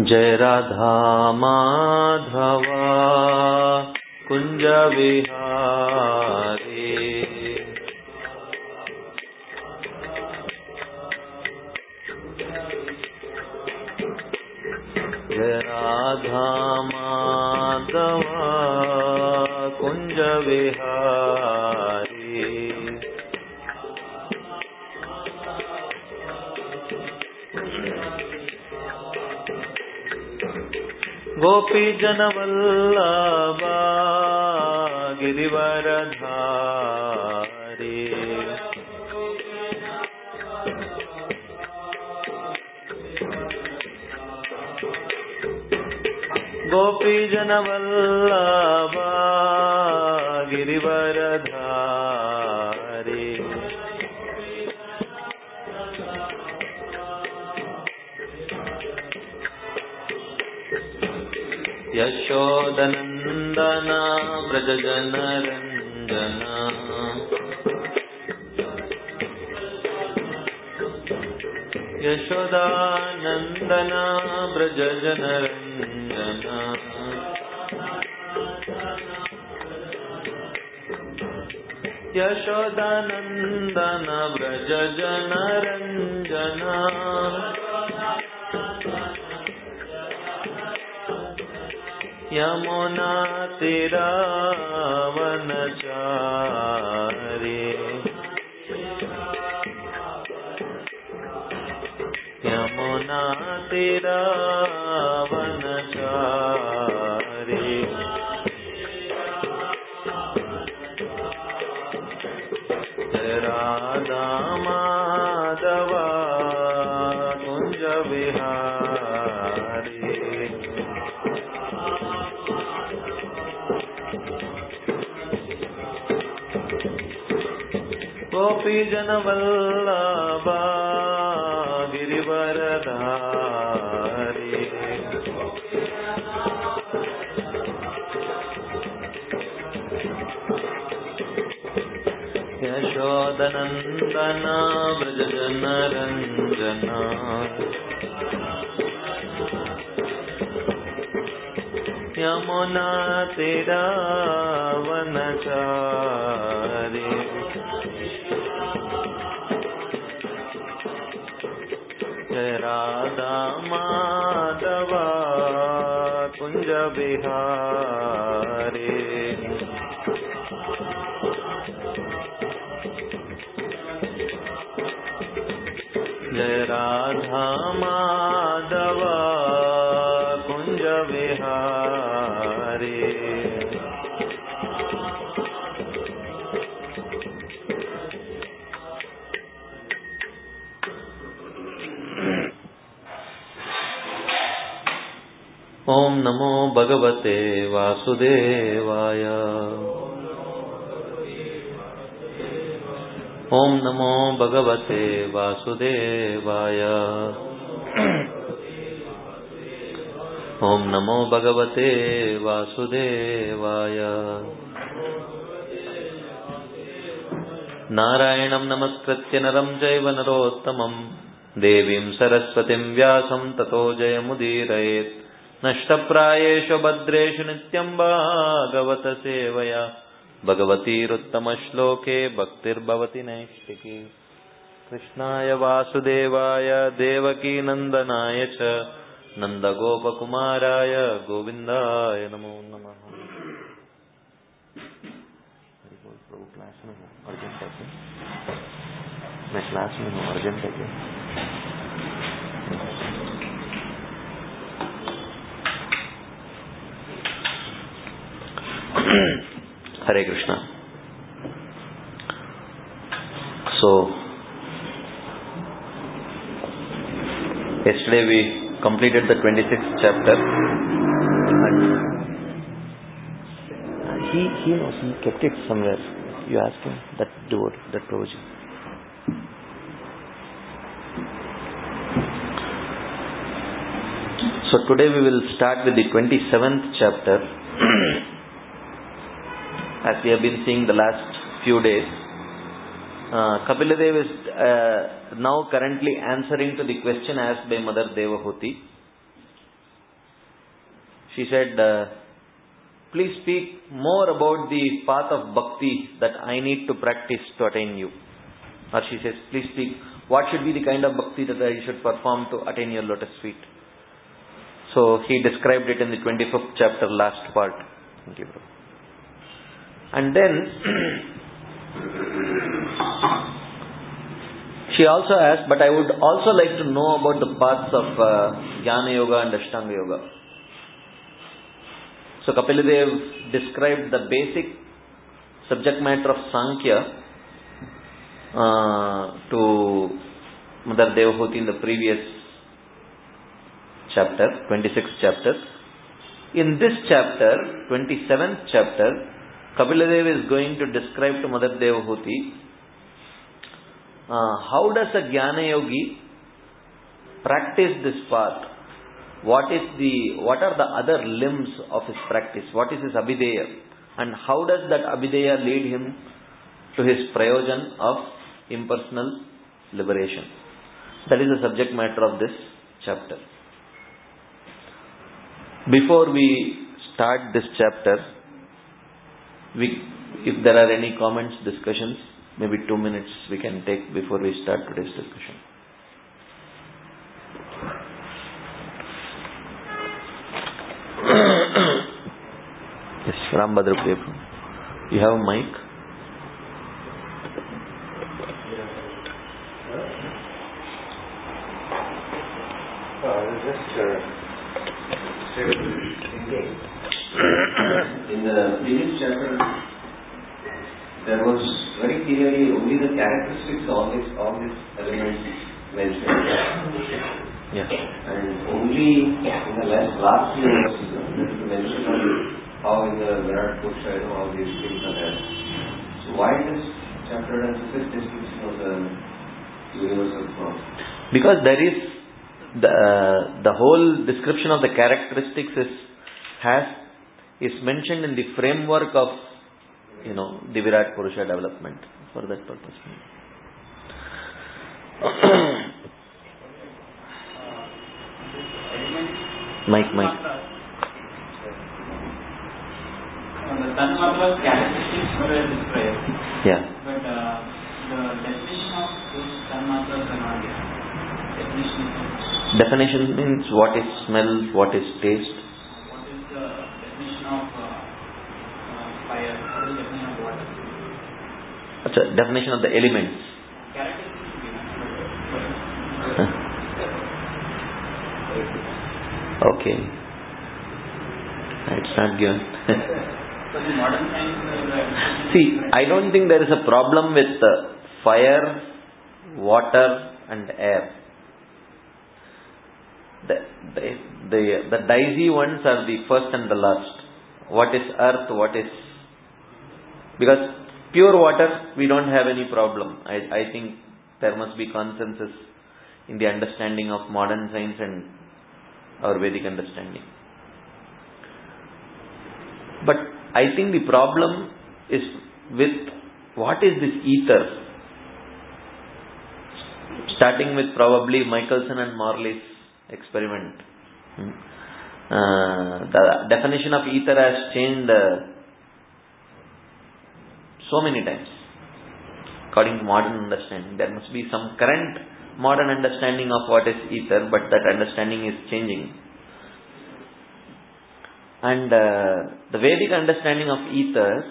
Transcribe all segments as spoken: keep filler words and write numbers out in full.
जय राधा माधव कुंज विहारी। जय राधा माधव कुंज विहारी। गोपी जन वल्लभा गिरिवरधारी। गोपी जन वल्लभा गिरिवरधारी। यशोदनंदन व्रज जन रंजन। यशोदानंदन व्रज जन रंजन। यशोदानंदन व्रज जन रंजन। यमुना तीरावनचारी। यमुना तीरावनचारी। जय राधा माधव कुंज विहारी। गोपी जन वल्लभा गिरिवरधारी। यशोदनंदन व्रज जन रंजन। यमुना तीरावनचारी। जय राधा माधव कुंज विहारी। जय राधा माधव कुंज विहारी। ओम नमो भगवते वासुदेवाय। ओम नमो भगवते वासुदेवाय। ओम नमो भगवते वासुदेवाय। नारायणं नमस्कृत्य नरं चैव नरोत्तमं देवीं सरस्वतीं व्यासं ततो जयमुदीरयेत्। नष्टप्रायेषु भद्रेषु नित्यं भागवत सेवया भगवतीरुत्तमश्लोके भक्तिर्भवति नैष्टिकी। कृष्णाय वासुदेवाय देवकी नंदनाय च नंदगोपकुमाराय गोविंदाय नमो नमः। प्रभु क्लास में हूँ, अर्जेंट है क्या? मैं क्लास में हूँ, अर्जेंट है क्या? Hare Krishna. So, yesterday we completed the twenty-sixth chapter. And he he knows, he kept it somewhere. You ask him, that door, that provision. So today we will start with the twenty-seventh chapter. As we have been seeing the last few days, uh, Kapila Dev is uh, now currently answering to the question asked by Mother Devahuti. she said, uh, please speak more about the path of bhakti that I need to practice to attain you. Or she says, please speak, what should be the kind of bhakti that I should perform to attain your lotus feet? So he described it in the twenty-fifth chapter, last part. Thank you, bro. And then she also asked, but I would also like to know about the paths of uh, Jnana Yoga and Ashtanga Yoga. So Kapila Dev described the basic subject matter of Sankhya uh, to Mother Devahuti in the previous chapter, twenty-sixth chapter. In this chapter, twenty-seventh chapter, Kapila Dev is going to describe to Mother Devahuti uh, how does a Jnana Yogi practice this path. What is the what are the other limbs of his practice? What is his abhideya? And how does that abhideya lead him to his prayojan of impersonal liberation? That is the subject matter of this chapter. Before we start this chapter, we, if there are any comments, discussions, maybe two minutes we can take before we start today's discussion. Yes, Ram Bhadra Prabhu. You have a mic? Uh, I was just uh, thinking, in the previous chapter, there was very clearly only the characteristics of this, of this element mentioned. Yeah. And only in the last, last few verses, there is a mention of how in the Virat Purusha, you know, how these things are there. So why this chapter has this description of the universal form? Because there is the uh, the whole description of the characteristics is has is mentioned in the framework of, you know, the Virat Purusha development for that purpose. Mike, Mike. The Tanmatra's characteristics were described. Yeah. But uh, the definition of those Tanmatras are not given. Definition of Definition means what is smell, what is taste. what is the definition of uh, uh, fire, what is the definition of water. That's a definition of the elements. Characteristics is given. Okay. It's not given. So the modern science uh, See, I don't think there is a problem with uh, fire, water and air. The, the, the, the dicey ones are the first and the last. What is earth, what is... Because pure water, we don't have any problem. I, I think there must be consensus in the understanding of modern science and our Vedic understanding. But I think the problem is with what is this ether? Starting with probably Michelson and Morley's experiment. Hmm. Uh, the definition of ether has changed uh, so many times according to modern understanding. There must be some current modern understanding of what is ether, but that understanding is changing. And uh, the Vedic understanding of ether,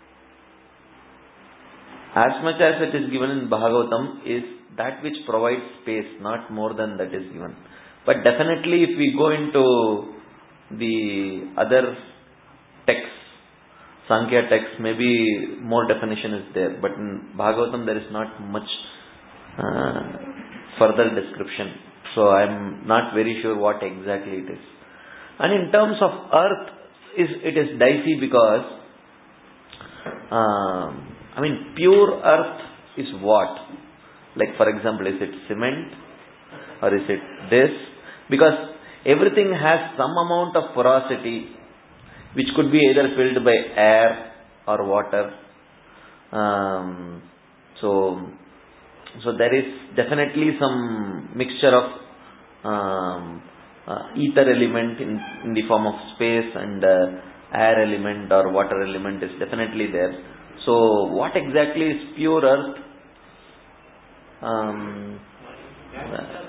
as much as it is given in Bhagavatam, is that which provides space, not more than that is given. But definitely if we go into the other texts, Sankhya texts, maybe more definition is there. But in Bhagavatam there is not much uh, further description. So I am not very sure what exactly it is. And in terms of earth, is it is dicey because, um, I mean, pure earth is what? Like for example, is it cement or is it this? Because everything has some amount of porosity which could be either filled by air or water. Um, so, so there is definitely some mixture of um, uh, ether element in, in the form of space, and uh, air element or water element is definitely there. So what exactly is pure earth? Um, uh,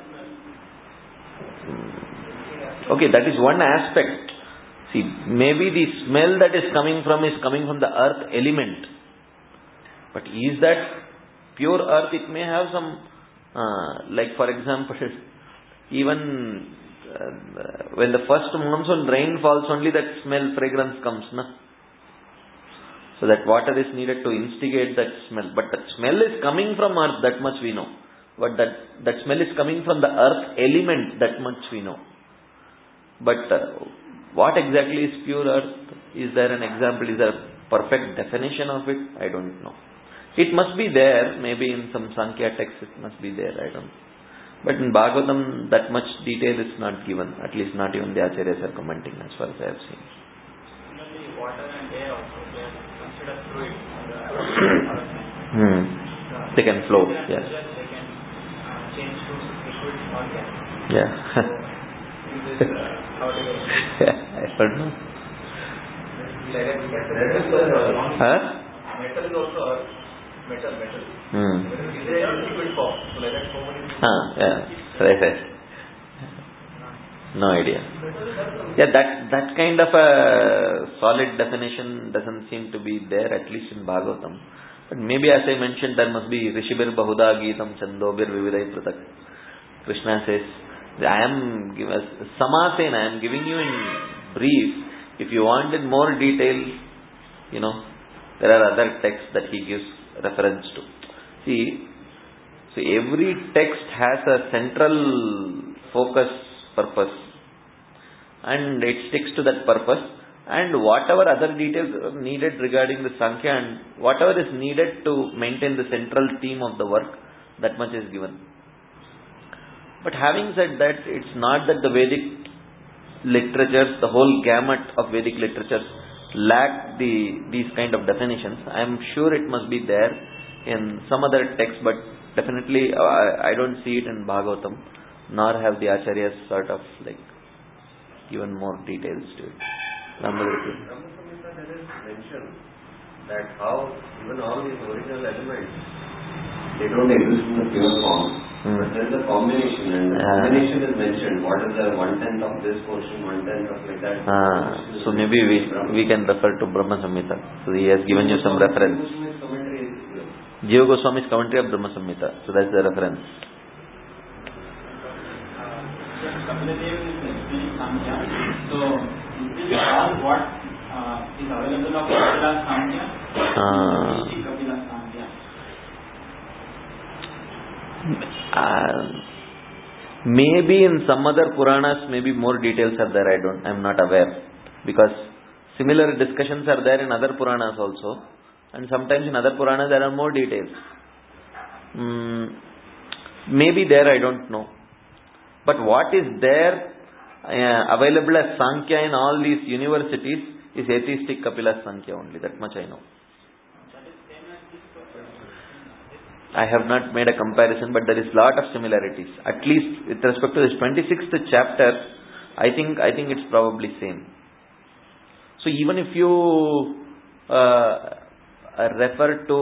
okay, that is one aspect. See, maybe the smell that is coming from is coming from the earth element. But is that pure earth? It may have some, uh, like for example, even uh, when the first monsoon rain falls, only that smell, fragrance comes, na? So that water is needed to instigate that smell. But that smell is coming from earth, that much we know. But that, that smell is coming from the earth element, that much we know. But uh, what exactly is pure earth? Is there an example? Is there a perfect definition of it? I don't know. It must be there. Maybe in some Sankhya text it must be there. I don't know. But in Bhagavatam that much detail is not given. At least not even the Acharyas are commenting as far as I have seen. Similarly, water and air also, they are considered fluid. hmm. They can flow. Yes. They can uh, change to liquid or gas. Yeah. So, this is uh, how do you... Yeah, I don't know. Huh? Metal is also earth. Metal, metal. Hmm. Is there a liquid form? So like that so many... Ah, yeah. Right, right. No idea. Yeah, that that kind of a solid definition doesn't seem to be there, at least in Bhagavatam. But maybe, as I mentioned, there must be Rishibir Bahuda Geetam Chandobir Vividai Pratak. Krishna says, I am give us Samasena, I am giving you in brief. If you wanted more detail, you know, there are other texts that he gives reference to. See, so every text has a central focus purpose, and it sticks to that purpose, and whatever other details are needed regarding the Sankhya and whatever is needed to maintain the central theme of the work, that much is given. But having said that, it's not that the Vedic literatures, the whole gamut of Vedic literatures lack the these kind of definitions. I am sure it must be there in some other text, but definitely uh, I, I don't see it in Bhagavatam, nor have the Acharyas sort of like given more details to it. Brahma Samhita, there is mention that how even all these original elements, they don't exist in the pure form, hmm. but there is a combination, and the uh, combination is mentioned. What is the one tenth of this portion, one tenth of like that. Uh, so maybe we we can refer to Brahma Samhita. So he has given you some reference. Jiva Goswami's commentary of Brahma Samhita. So that's the reference. So this is all what uh, is available of Kapila Samkhya, uh, Kapila Samkhya. Uh, maybe in some other Puranas, maybe more details are there. I don't, I'm not aware, because similar discussions are there in other Puranas also, and sometimes in other Puranas there are more details. Mm, maybe there, I don't know. But what is there uh, available as Sankhya in all these universities is atheistic Kapila Sankhya only. That much I know. I have not made a comparison, but there is lot of similarities. At least with respect to this twenty-sixth chapter, I think I think it's probably same. So even if you uh, refer to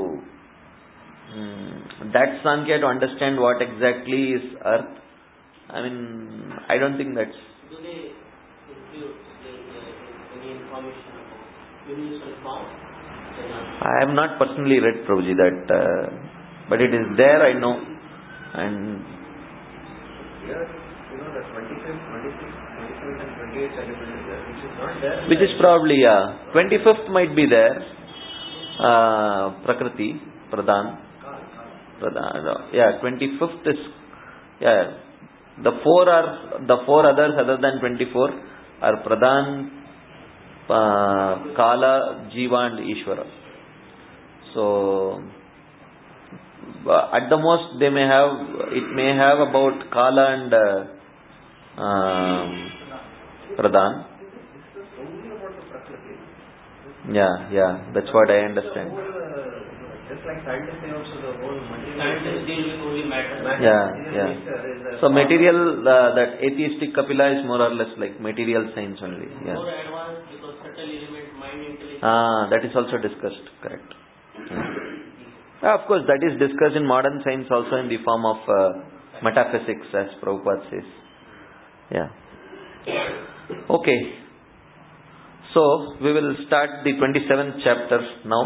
um, that Sankhya to understand what exactly is earth, I mean, I don't think that's... Do they include any information about universal form? I have not personally read, Prabhuji, that, uh, but it is there, I know. And here, you know, the twenty-fifth, twenty-sixth, twenty-seventh and twenty-eighth element is there, which is not there. Which is probably, yeah. twenty-fifth might be there. Uh, Prakriti, Pradhan. Pradhan, yeah, twenty-fifth is, yeah. The four are, the four others other than twenty-four are Pradhan, uh, Kala, Jiva and Ishvara. So, at the most they may have, it may have about Kala and uh, um, Pradhan. Yeah, yeah, that's what I understand. Just like scientists say also the whole material. Scientists deal with only matter. matter Yeah, material yeah. nature is a So material, uh, that atheistic Kapila is more or less like material science only. Yeah. More advanced because subtle element, mind intelligence. Ah, that is also discussed. Correct. Yeah. Ah, of course, that is discussed in modern science also in the form of uh, metaphysics, as Prabhupada says. Yeah. Okay. So we will start the twenty-seventh chapter now.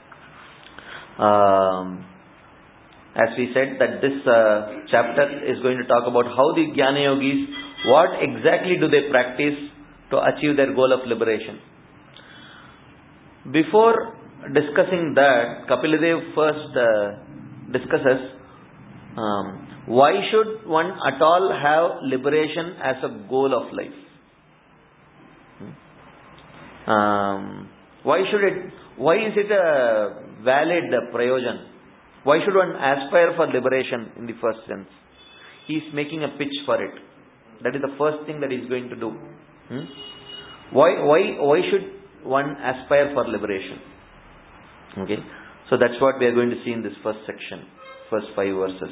Um, as we said that this uh, chapter is going to talk about how the Jnana Yogis, what exactly do they practice to achieve their goal of liberation. Before discussing that, Kapila first uh, discusses um, why should one at all have liberation as a goal of life. Um, why should it? Why is it a valid prayojan? Why should one aspire for liberation in the first sense? He is making a pitch for it. That is the first thing that he is going to do. Hmm? Why? Why? Why should one aspire for liberation? Okay. So that's what we are going to see in this first section, first five verses.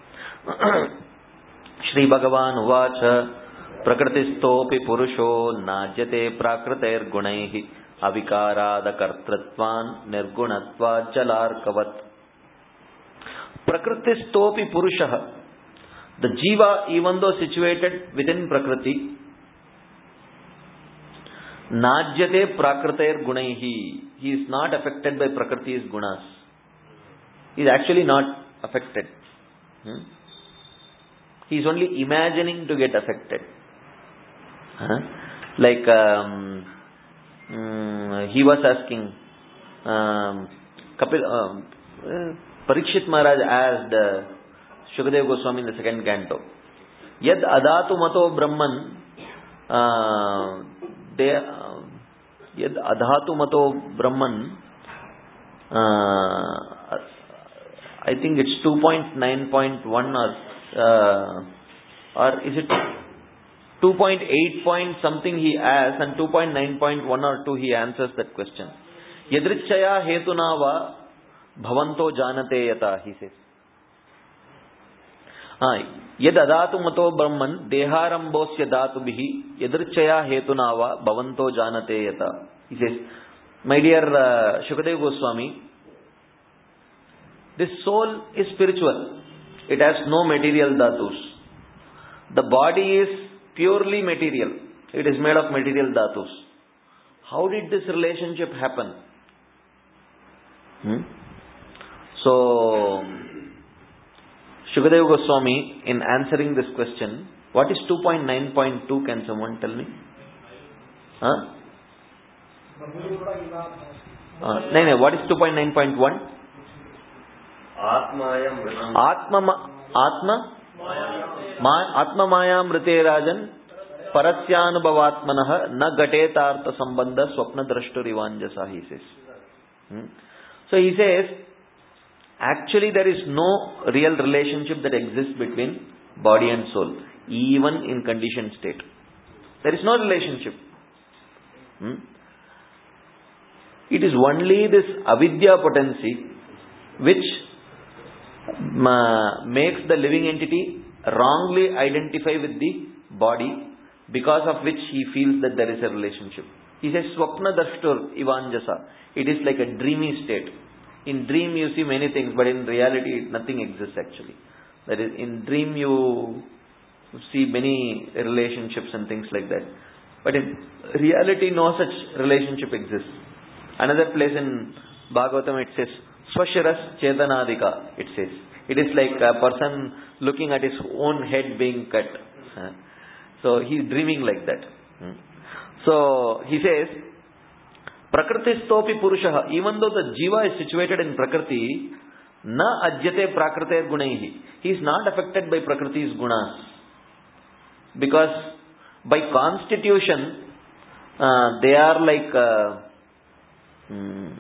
Shri Bhagavan Uvacha Prakritistopi Purusho Najyate Prakritair Gunaihi Avikarada Kartritvan Nirgunatva Jalarkavat. Prakritistopi Purusha. The Jiva, even though situated within Prakriti, Najyate Prakritair Gunaihi. He is not affected by Prakriti's gunas. He is actually not affected. Hmm? He is only imagining to get affected. Huh? Like um, um, he was asking, um, Kapil, um, uh, Parikshit Maharaj asked uh, Shukadeva Goswami in the second canto, Yad adatu mato brahman, uh, they, uh, Yad adhatu mato brahman, uh, I think it's two point nine point one or uh, or is it two point eight point something he asks, and two point nine point one or two he answers that question. Yadrichaya hetunava bhavanto janate yata, he says. Yad adatu mato brahman deharambosya datu bihi yadrichaya hetunava bhavanto janate yata. He says, my dear uh, Shukadeva Goswami, this soul is spiritual. It has no material dhatus. The body is purely material. It is made of material dhatus. How did this relationship happen? Hmm? So, Shukadeva Goswami, in answering this question, what is two point nine point two? Can someone tell me? Huh? Uh, no, no, what is two point nine point one? Atmayam Atma, Atma, Ma, Atma Mayam Rite Rajan Parasyanubhavatmanah Na Gatetartha Sambandha Swapna Drashturivanjasa, he says. Hmm? So he says, actually there is no real relationship that exists between body and soul, even in conditioned state. There is no relationship. Hmm? It is only this avidya potency which uh, makes the living entity wrongly identify with the body, because of which he feels that there is a relationship. He says, Swapna Drashtur Ivanjasa. It is like a dreamy state. In dream you see many things, but in reality nothing exists actually. That is, in dream you see many relationships and things like that. But in reality no such relationship exists. Another place in Bhagavatam it says, Swashiras Chetanadika, it says. It is like a person looking at his own head being cut. So he is dreaming like that. So he says, Prakritistopi Purushaha, even though the Jiva is situated in Prakriti, Na Ajyate Prakrite Gunaihi. He is not affected by Prakriti's gunas. Because by constitution, uh, they are like, uh, hmm,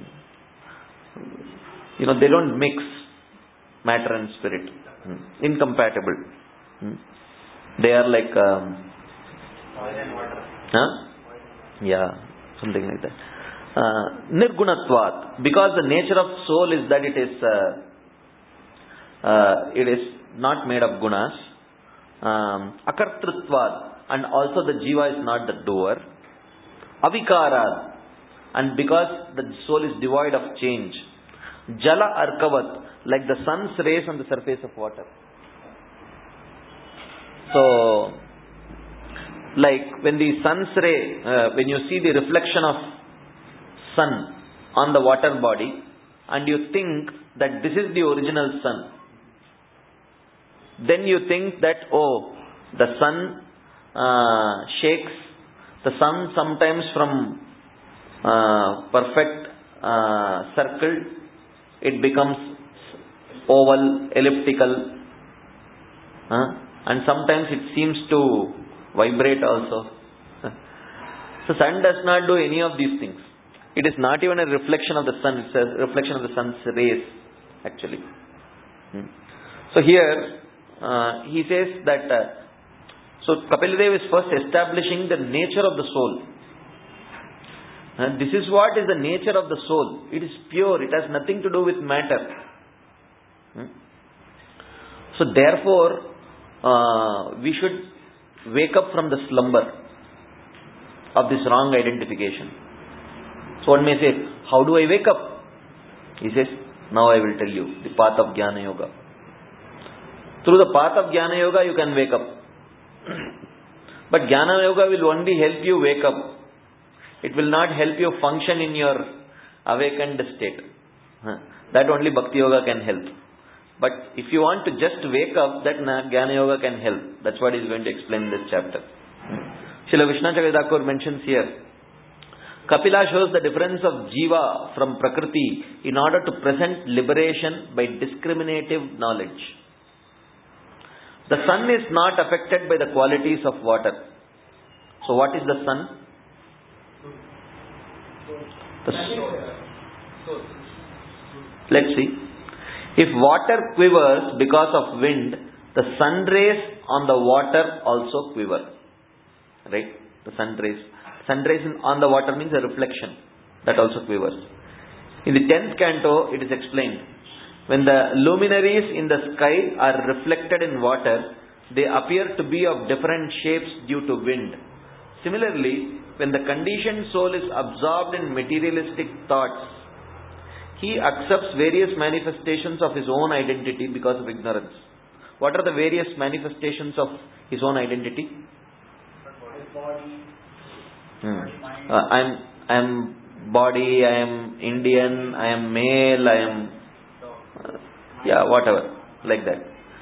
you know, they don't mix matter and spirit. Hmm. Incompatible. Hmm. They are like, um, oil and water. huh? Yeah, something like that. Uh, nirgunatvat, because the nature of soul is that it is uh, uh, it is not made of gunas. Um, akartrutvat, and also the jiva is not the doer. Avikarad, and because the soul is devoid of change. Jala arkavat, like the sun's rays on the surface of water. So, like when the sun's ray, uh, when you see the reflection of sun on the water body, and you think that this is the original sun, then you think that, oh, the sun uh, shakes, the sun sometimes from uh, perfect uh, circle, it becomes oval, elliptical, uh, and sometimes it seems to vibrate also. So sun does not do any of these things. It is not even a reflection of the sun, it's a reflection of the sun's rays actually. Hmm. So here uh, he says that, uh, so Kapila Dev is first establishing the nature of the soul. Uh, this is what is the nature of the soul. It is pure, it has nothing to do with matter. Hmm. So therefore, uh, we should wake up from the slumber of this wrong identification. So one may say, how do I wake up? He says, now I will tell you the path of Jnana Yoga. Through the path of Jnana Yoga you can wake up. But Jnana Yoga will only help you wake up. It will not help you function in your awakened state. That only Bhakti Yoga can help. But if you want to just wake up, that Jnana Yoga can help. That's what he is going to explain in this chapter. Srila Vishnacharya Thakur mentions here, Kapila shows the difference of jiva from prakriti in order to present liberation by discriminative knowledge. The sun is not affected by the qualities of water. So what is the sun? The s- Let's see. If water quivers because of wind, the sun rays on the water also quiver. Right? The sun rays. Sun rays on the water means a reflection. That also quivers. In the tenth canto, it is explained. When the luminaries in the sky are reflected in water, they appear to be of different shapes due to wind. Similarly, when the conditioned soul is absorbed in materialistic thoughts, he accepts various manifestations of his own identity because of ignorance. What are the various manifestations of his own identity? Body, Hmm. Uh, I'm I'm body, I am Indian, I am male, I am uh, yeah, whatever, like that.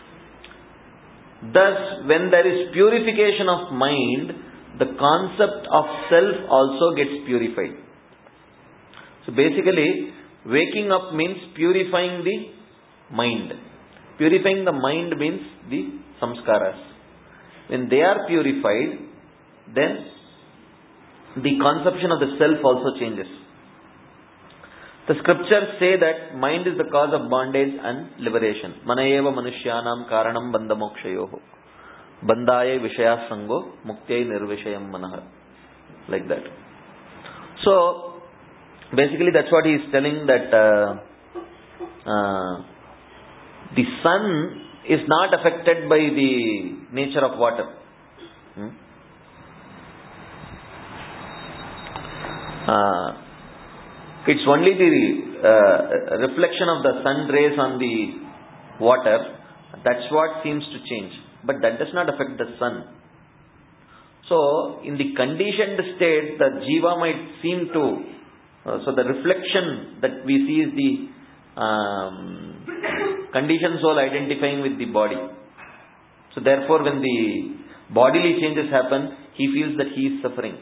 Thus, when there is purification of mind, the concept of self also gets purified. So basically, waking up means purifying the mind. Purifying the mind means the samskaras. When they are purified, then the conception of the self also changes. The scriptures say that mind is the cause of bondage and liberation. Manayeva manushyanam karanam bandha mokshayoho. Bandhaya vishaya sango muktya nirvishayam manaha. Like that. So, basically that's what he is telling, that uh, uh, the sun is not affected by the nature of water. Hmm? Uh, it's only the uh, reflection of the sun rays on the water, that's what seems to change. But that does not affect the sun. So, in the conditioned state, the jiva might seem to, uh, so the reflection that we see is the um, conditioned soul identifying with the body. So therefore, when the bodily changes happen, he feels that he is suffering.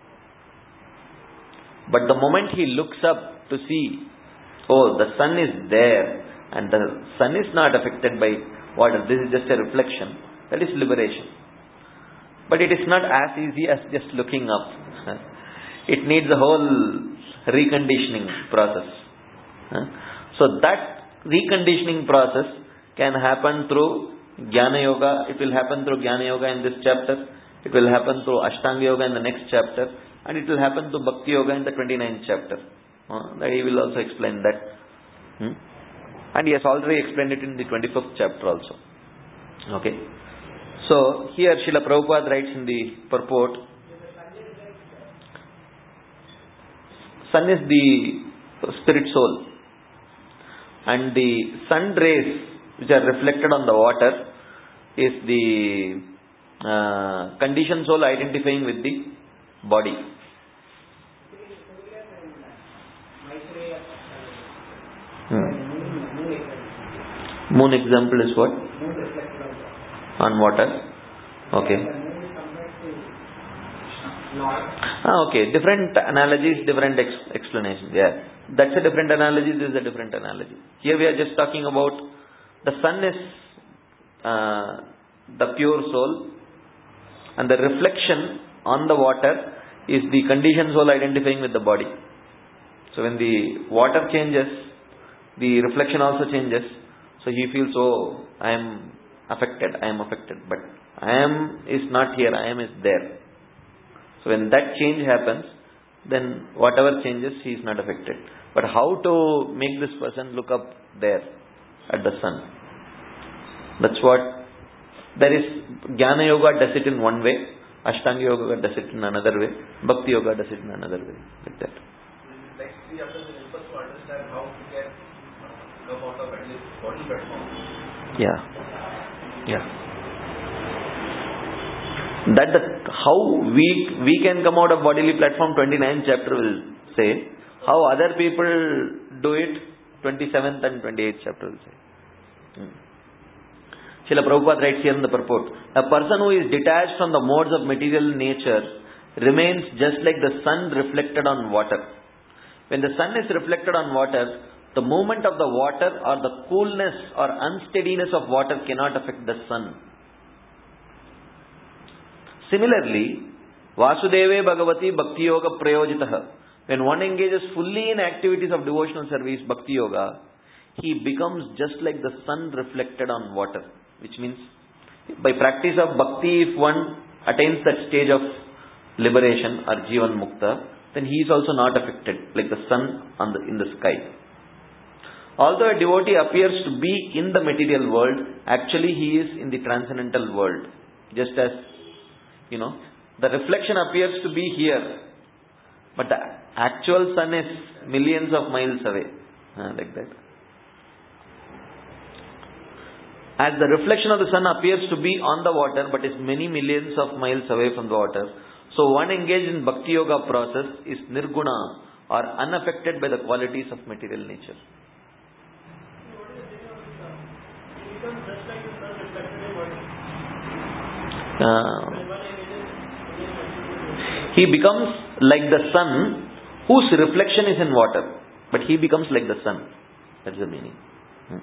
But the moment he looks up to see, oh, the sun is there, and the sun is not affected by water, this is just a reflection, that is liberation. But it is not as easy as just looking up. It needs a whole reconditioning process. So that reconditioning process can happen through Jnana Yoga. It will happen through Jnana Yoga in this chapter. It will happen through Ashtanga Yoga in the next chapter. And it will happen to Bhakti Yoga in the twenty-ninth chapter. Uh, that he will also explain that. Hmm? And he has already explained it in the twenty-fifth chapter also. Okay. So, here Srila Prabhupada writes in the purport, sun is the spirit soul. And the sun rays which are reflected on the water is the uh, conditioned soul identifying with the body. Hmm. Moon example is what? On water. Okay. Ah, okay. Different analogies, different ex- explanations. Yeah. That's a different analogy, this is a different analogy. Here we are just talking about the sun is uh, the pure soul, and the reflection on the water is the conditioned soul identifying with the body. So when the water changes, the reflection also changes. So he feels, oh, I am affected, I am affected. But I am is not here, I am is there. So when that change happens, then whatever changes, he is not affected. But how to make this person look up there at the sun? That's what, there is Jnana Yoga does it in one way, Ashtanga Yoga does it in another way, Bhakti Yoga does it in another way, like that. Next three chapters will help us to understand how we can come out of at least body platform. Yeah. Yeah. That the, how we we can come out of bodily platform, twenty-ninth chapter will say. How other people do it, twenty-seventh and twenty-eighth chapter will say. Hmm. Srila Prabhupada writes here in the purport, a person who is detached from the modes of material nature remains just like the sun reflected on water. When the sun is reflected on water, the movement of the water or the coolness or unsteadiness of water cannot affect the sun. Similarly, Vasudeve Bhagavati Bhakti Yoga Prayojitaha. When one engages fully in activities of devotional service, Bhakti Yoga, he becomes just like the sun reflected on water. Which means, by practice of Bhakti, if one attains that stage of liberation or Jivan Mukta, then he is also not affected, like the sun on the, in the sky. Although a devotee appears to be in the material world, actually he is in the transcendental world. Just as, you know, the reflection appears to be here, but the actual sun is millions of miles away. Uh, like that. As the reflection of the sun appears to be on the water, but is many millions of miles away from the water, so one engaged in Bhakti Yoga process is nirguna or unaffected by the qualities of material nature. Uh, he becomes like the sun whose reflection is in water, but he becomes like the sun. That's the meaning. Hmm.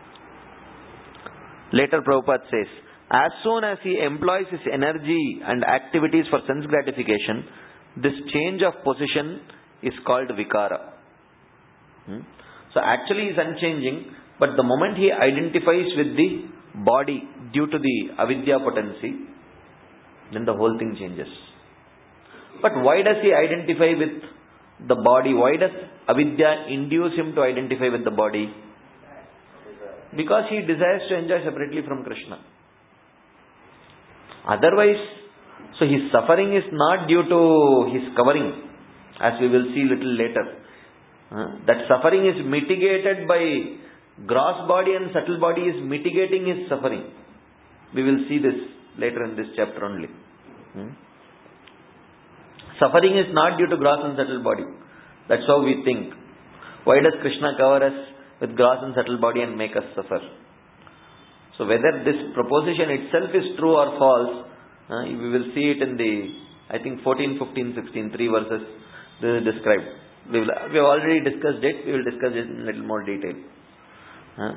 Later Prabhupada says, as soon as he employs his energy and activities for sense gratification, this change of position is called vikara. Hmm? So actually he is unchanging, but the moment he identifies with the body due to the avidya potency, then the whole thing changes. But why does he identify with the body? Why does avidya induce him to identify with the body? Because he desires to enjoy separately from Krishna. Otherwise, so his suffering is not due to his covering, as we will see little later. Uh, that suffering is mitigated by gross body, and subtle body is mitigating his suffering. We will see this later in this chapter only. Hmm? Suffering is not due to gross and subtle body. That's how we think. Why does Krishna cover us with gross and subtle body and make us suffer? So whether this proposition itself is true or false, uh, we will see it in the, I think fourteen, fifteen, sixteen, three verses this is described. We, will, we have already discussed it, we will discuss it in a little more detail. Uh.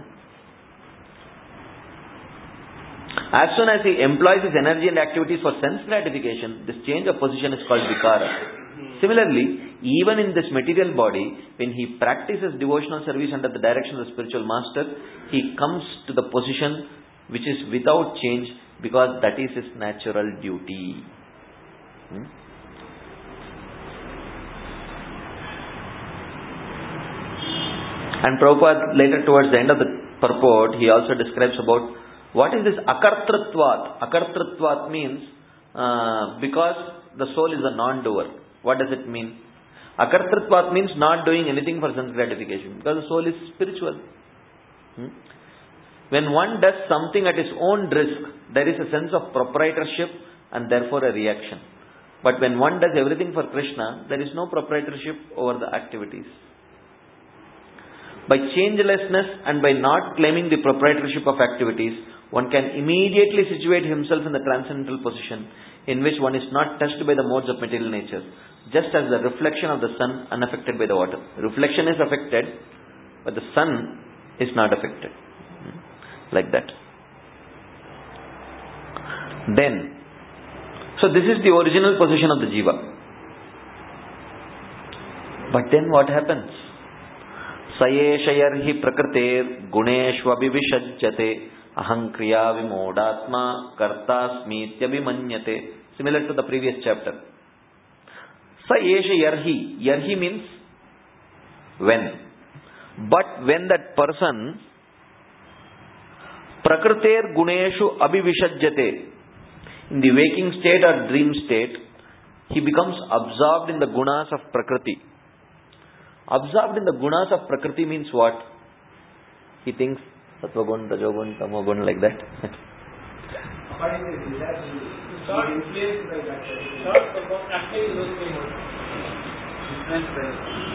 As soon as he employs his energy and activities for sense gratification, this change of position is called vikara. Similarly, even in this material body, when he practices devotional service under the direction of the spiritual master, he comes to the position which is without change, because that is his natural duty. Hmm? And Prabhupada later towards the end of the purport, he also describes about what is this akartrutvat. Akartrutvat means uh, because the soul is a non-doer. What does it mean? Akartrutvat means not doing anything for sense gratification, because the soul is spiritual. Hmm? When one does something at his own risk, there is a sense of proprietorship and therefore a reaction. But when one does everything for Krishna, there is no proprietorship over the activities. By changelessness and by not claiming the proprietorship of activities, one can immediately situate himself in the transcendental position in which one is not touched by the modes of material nature, just as the reflection of the sun unaffected by the water. Reflection is affected, but the sun is not affected. Like that. Then, so this is the original position of the jiva. But then what happens? Sayeshayarhi prakriter guneshvabi vishajjate ahankriya vimodatma kartasmityaभिमन्यते. Similar to the previous chapter. Sayeshayarhi. Yarhi means when. But when that person prakriter guneshu abhivishajjate, in the waking state or dream state, he becomes absorbed in the gunas of Prakriti. Absorbed in the gunas of Prakriti means what? He thinks Sattvagun, Rajogun, Tamogun, like that. According to this, he got influenced by that. He got actually those things. Influenced by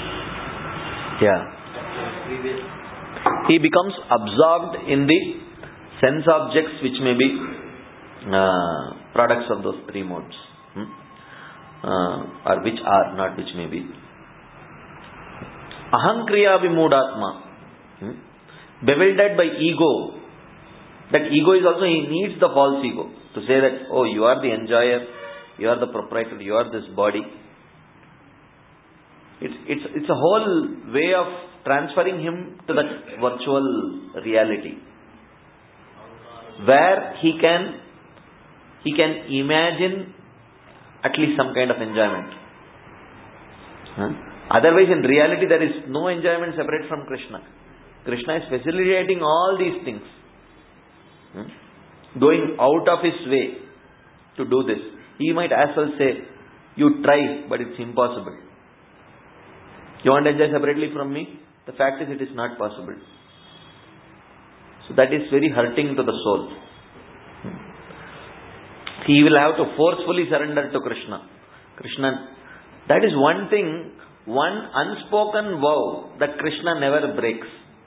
Yeah. He becomes absorbed in the sense objects which may be uh, products of those three modes. Hmm? Uh, or which are, not which may be. Ahankriya vimudatma. Hmm? Bewildered by ego. That ego is also, he needs the false ego to say that, oh, you are the enjoyer, you are the proprietor, you are this body. It's, it's, it's a whole way of transferring him to that virtual reality, where he can he can imagine at least some kind of enjoyment. Huh? Otherwise, in reality, there is no enjoyment separate from Krishna. Krishna is facilitating all these things, hmm? going out of his way to do this. He might as well say, you try, but it's impossible. You want to enjoy separately from me? The fact is, it is not possible. So that is very hurting to the soul. He will have to forcefully surrender to Krishna. Krishna, that is one thing, one unspoken vow that Krishna never breaks,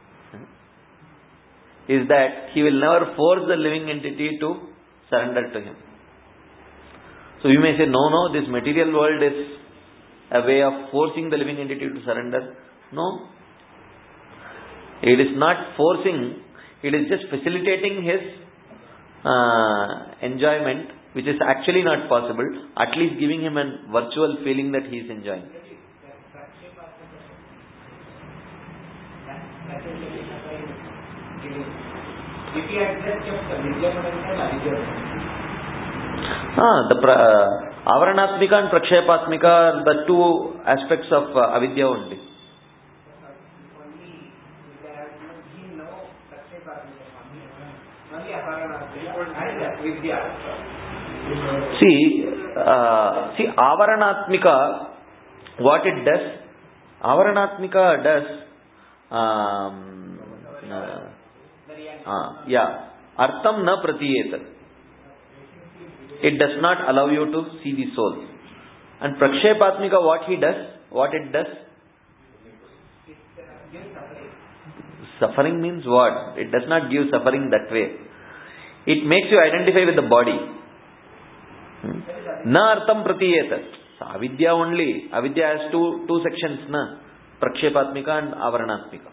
is that he will never force the living entity to surrender to him. So we may say, no, no, this material world is a way of forcing the living entity to surrender. No. It is not forcing, it is just facilitating his uh, enjoyment, which is actually not possible, at least giving him a virtual feeling that he is enjoying. Ah, the pra, uh, Avaranatmika and Prakshepatmika are the two aspects of uh, avidya only. See, uh, see, Avaranatmika, what it does, Avaranatmika does, um, uh, uh, yeah, Artham na pratiyeta. It does not allow you to see the soul. And Prakshepatmika, what he does, what it does? Suffering means what? It does not give suffering that way. It makes you identify with the body. Na artham pratiyeta. So avidya only. Avidya has two two sections, na? Prakshepatmika and Avaranatmika.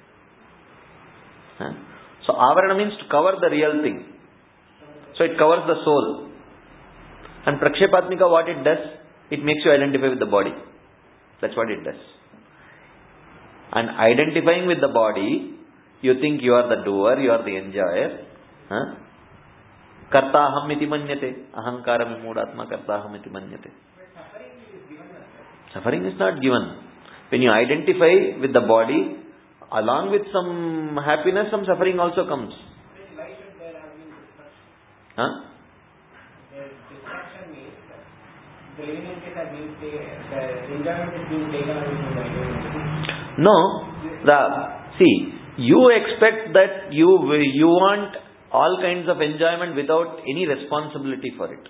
So avarana means to cover the real thing. So it covers the soul. And Prakshepatmika, what it does? It makes you identify with the body. That's what it does. And identifying with the body, you think you are the doer, you are the enjoyer. Huh? Kartaham iti manyate. Ahankara vimudatma kartaham iti manyate. Suffering is not given. When you identify with the body, along with some happiness, some suffering also comes. Why should there have been destruction? Huh? The destruction means the living entities are being taken, the enjoyment is being taken away from the living entities. No. The, see, you expect that you, you want all kinds of enjoyment without any responsibility for it.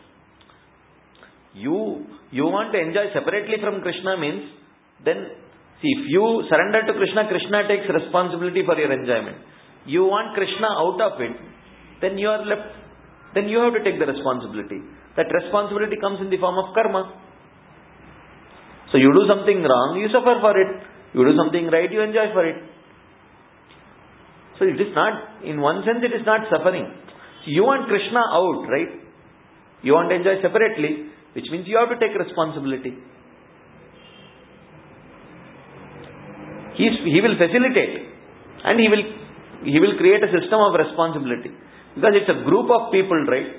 You, you want to enjoy separately from Krishna means, then, see, if you surrender to Krishna, Krishna takes responsibility for your enjoyment. You want Krishna out of it, then you are left, then you have to take the responsibility. That responsibility comes in the form of karma. So you do something wrong, you suffer for it. You do something right, you enjoy for it. So it is not, in one sense it is not suffering. So you want Krishna out, right? You want to enjoy separately, which means you have to take responsibility. He's, he will facilitate and he will, he will create a system of responsibility. Because it's a group of people, right?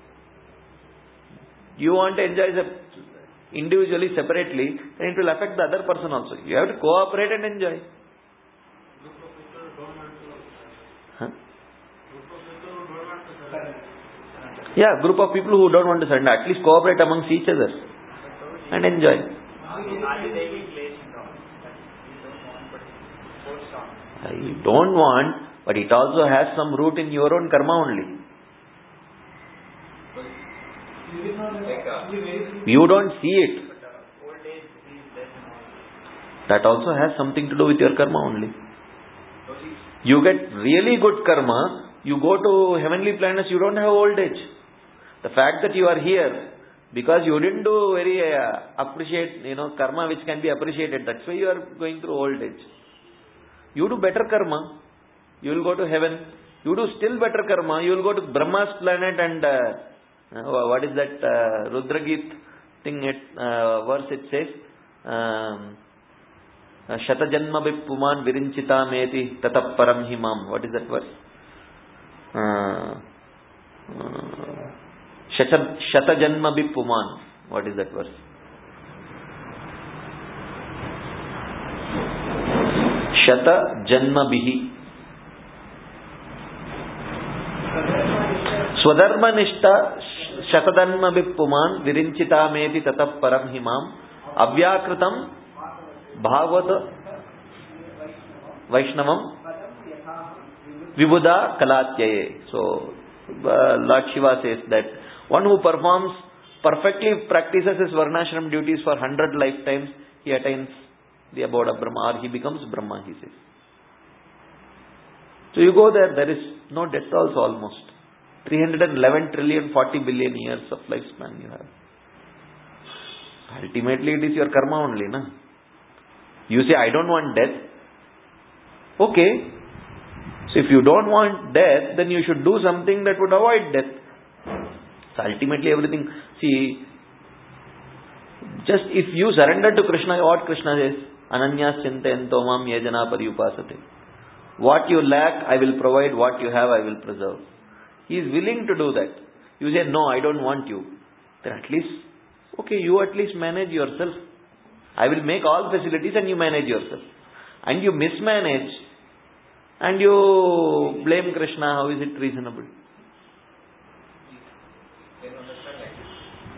You want to enjoy the individually, separately, then it will affect the other person also. You have to cooperate and enjoy. Huh? Yeah, group of people who don't want to surrender, at least cooperate amongst each other and enjoy. You don't want, but it also has some root in your own karma only. You don't see it. That also has something to do with your karma only. You get really good karma, you go to heavenly planets, you don't have old age. The fact that you are here, because you didn't do very uh, appreciate, you know, karma which can be appreciated, that's why you are going through old age. You do better karma, you will go to heaven. You do still better karma, you will go to Brahma's planet and uh, uh, what is that uh, Rudragit thing, it, uh, verse it says, um, Shatajanma Puman Virinchita Meti Tatap Param Himam. What is that verse? Uh, uh, Shatajanma Puman. What is that verse? Shata Janma Bihi. Swadharma Nishta Shatadanma Puman Virinchita Meti Tatap Param Himam Avyakritam Bhagavata Vaishnavam Vibhuda Kalatyaye. So uh, Lord Shiva says that one who performs perfectly, practices his varnashram duties for hundred lifetimes, he attains the abode of Brahma, or he becomes Brahma, he says. So you go there, there is no death also almost. three hundred eleven trillion forty billion years of lifespan you have. Ultimately it is your karma only, na? You say, I don't want death. Okay. So if you don't want death, then you should do something that would avoid death. So ultimately everything, see, just if you surrender to Krishna, what Krishna says, Ananyas Chintayanto Mam Yajana Paryupasate. What you lack, I will provide. What you have, I will preserve. He is willing to do that. You say, no, I don't want you. Then at least, okay, you at least manage yourself. I will make all facilities and you manage yourself. And you mismanage and you blame Krishna, how is it reasonable? Can you understand like this?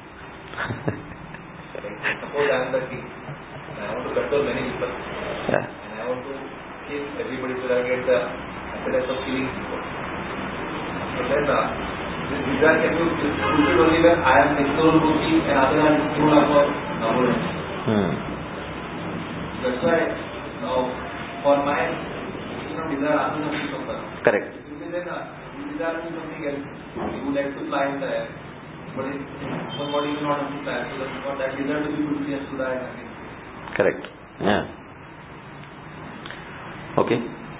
Like, suppose I am the king and I want to control many people. Yeah. And I want to kill everybody so that I get the happiness of killing people. So then uh, this desire can be fulfilled only when I am Nikhil Ruchi and other are Nikhil for Namuran. Hmm. That's why now for my you know, desire I am something of that. Correct. Because then uh, you desire to something else. You would like to fly in the air. But if somebody is not able to fly, so that's what that desire to be fulfilled has to die again. Correct. Yeah. Okay.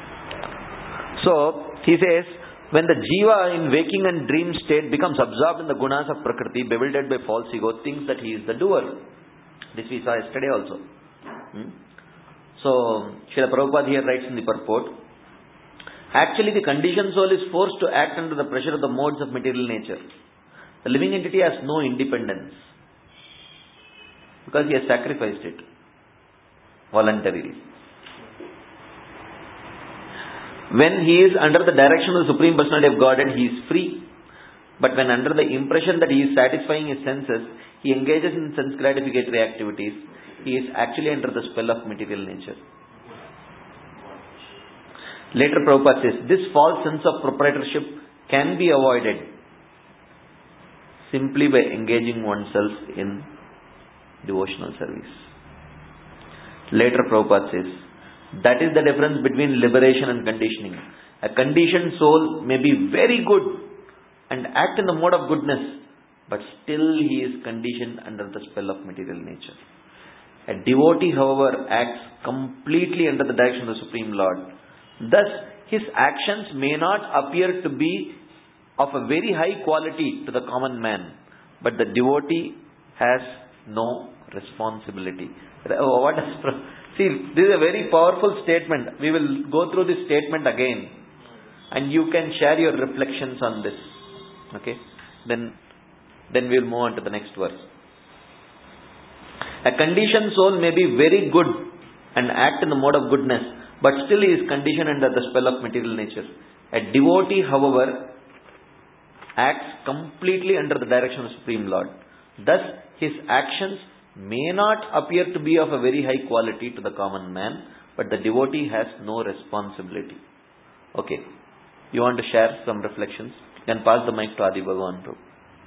So, he says, when the jiva in waking and dream state becomes absorbed in the gunas of Prakriti, bewildered by false ego, thinks that he is the doer. This we saw yesterday also. Hmm? So, Srila Prabhupada here writes in the purport, actually the conditioned soul is forced to act under the pressure of the modes of material nature. The living entity has no independence because he has sacrificed it voluntarily. When he is under the direction of the Supreme Personality of Godhead, he is free. But when under the impression that he is satisfying his senses, he engages in sense gratificatory activities, he is actually under the spell of material nature. Later Prabhupada says, this false sense of proprietorship can be avoided simply by engaging oneself in devotional service. Later Prabhupada says, that is the difference between liberation and conditioning. A conditioned soul may be very good and act in the mode of goodness, but still he is conditioned under the spell of material nature. A devotee, however, acts completely under the direction of the Supreme Lord. Thus, his actions may not appear to be of a very high quality to the common man, but the devotee has no responsibility. What is, see, this is a very powerful statement. We will go through this statement again, and you can share your reflections on this. Okay, then then we will move on to the next verse. A conditioned soul may be very good and act in the mode of goodness, but still he is conditioned under the spell of material nature. A devotee, however, acts completely under the direction of the Supreme Lord. Thus, his actions may not appear to be of a very high quality to the common man, but the devotee has no responsibility. Okay, you want to share some reflections? You can pass the mic to Adi Bhagavan Prabhu.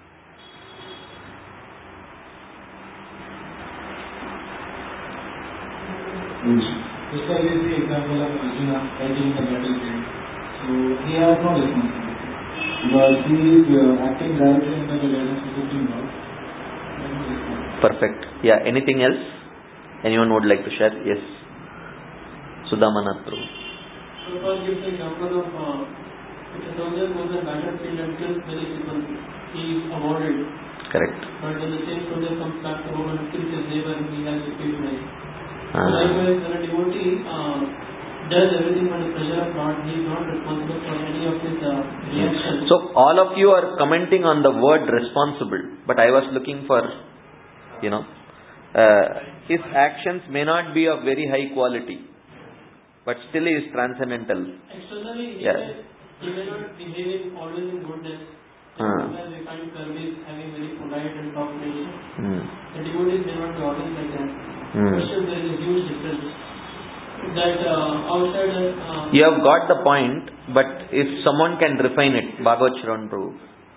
Just like this, the example of Arjuna fighting the battlefield. So he has no responsibility because he is uh, acting directly under the guidance of the Supreme Lord. Perfect. Yeah. Anything else? Anyone would like to share? Yes. Sudhamanath Prabhu. So far, gives the example of uh, if a soldier goes on battlefield and kills many people, he is awarded. Correct. But when the same soldier comes back to home and kills his neighbor, he has to pay for it. Uh, Likewise, when a devotee uh, does everything under pressure of God, he is not responsible for any of his uh, reactions. So all of you are commenting on the word responsible, but I was looking for, you know, uh, his actions may not be of very high quality, but still he is transcendental. Externally, he, Yeah. may, he may not behave always in goodness. Uh. Sometimes we find service having very polite and soft nature. Hmm. The devotees may not be always like that. Hmm. But still there is a huge difference. That uh, outside... Uh, You have got the point, but if someone can refine it, Bhagavad Shravan Prabhu.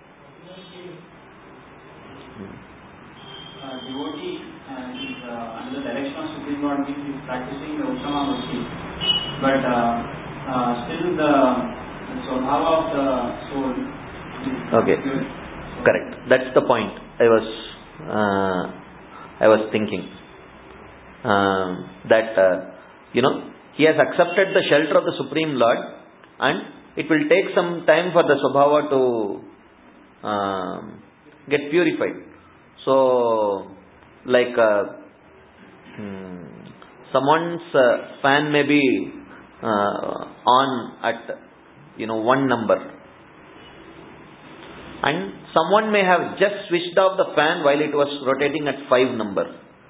Uh, devotee uh, is uh, under the direction of Supreme Lord, means he is practicing the Uttama Bhakti. But uh, uh, still the, the swabhava of the soul is Okay. pure. Correct. That's the point I was uh, I was thinking. Um, that uh, you know, he has accepted the shelter of the Supreme Lord, and it will take some time for the Swabhava to um, get purified. So, like uh, hmm, someone's uh, fan may be uh, on at, you know, one number, and someone may have just switched off the fan while it was rotating at five number.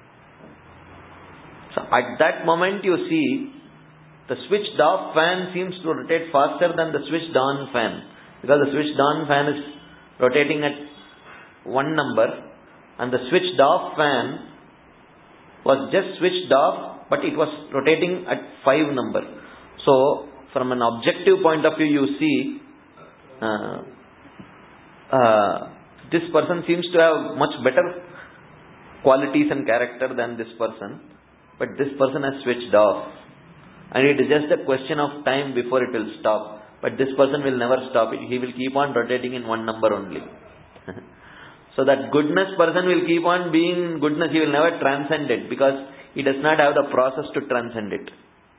So at that moment you see the switched off fan seems to rotate faster than the switched on fan, because the switched on fan is rotating at one number and the switched off fan was just switched off, but it was rotating at five number. So from an objective point of view, you see uh, uh, this person seems to have much better qualities and character than this person, but this person has switched off, and it is just a question of time before it will stop. But this person will never stop it. He will keep on rotating in one number only. So that goodness person will keep on being goodness. He will never transcend it, because he does not have the process to transcend it.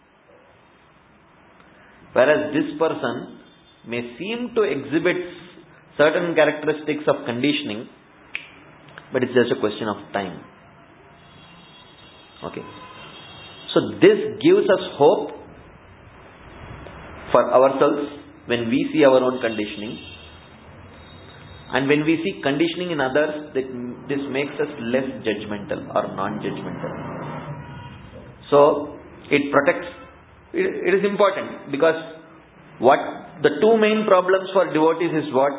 Whereas this person may seem to exhibit certain characteristics of conditioning, but it's just a question of time. Okay. So this gives us hope for ourselves when we see our own conditioning, and when we see conditioning in others, that this makes us less judgmental or non-judgmental. So it protects. It, it is important, because What the two main problems for devotees is what?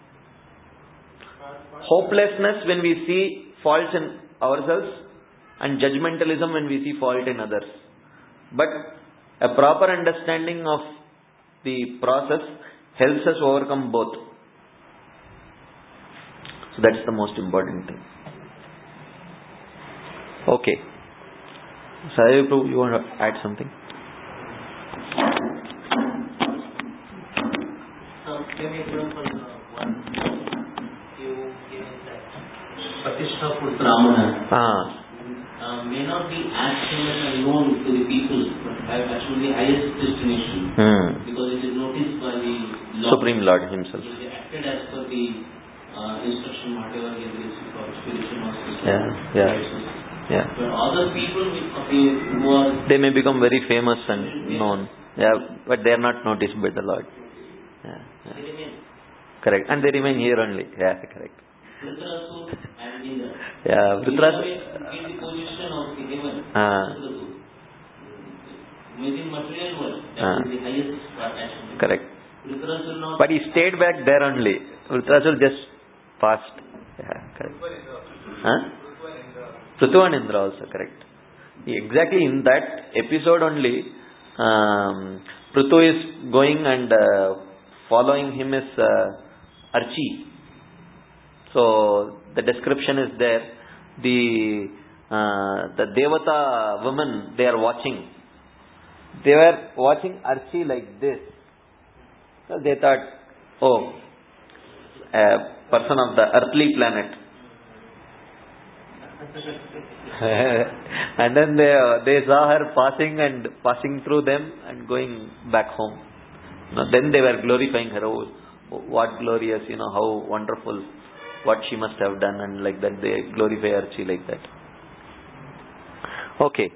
Hopelessness when we see faults in ourselves, and judgmentalism when we see fault in others. But a proper understanding of the process helps us overcome both. So that's the most important thing. Okay. Sai Prabhu, you want to add something? So, can you example one you gave that Pratishtha for Brahmana Ah. uh, may not be as famous and known to the people, but have actually the highest destination Hmm. because it is noticed by the Lord. Supreme Lord Himself. If they acted as per the uh, instruction, whatever He has received for spiritual masters. Yeah, yeah, yeah. But other people okay, who are They may become very famous and known. Yeah, but they are not noticed by the Lord. Yeah, yeah. they remain Correct. And they remain here only. Yeah, correct. Vritrasur and Indra. Yeah, Vritrasur. In the position of the heaven, Ah. within material world, that Ah. is the highest attachment. Correct. Vritrasur not. But he stayed back there only. Vritrasur just passed. Yeah, correct. Huh? Pruthu and Indra also, correct. Exactly in that episode only, um, Pruthu is going and uh, following him is uh, Archi. So the description is there. The uh, the Devata women, they are watching. They were watching Archi like this. So they thought, oh, a person of the earthly planet. And then they uh, they saw her passing and passing through them and going back home. Now, then they were glorifying her. Oh, what glorious! You know how wonderful, what she must have done, and like that they glorify Archi like that. Okay.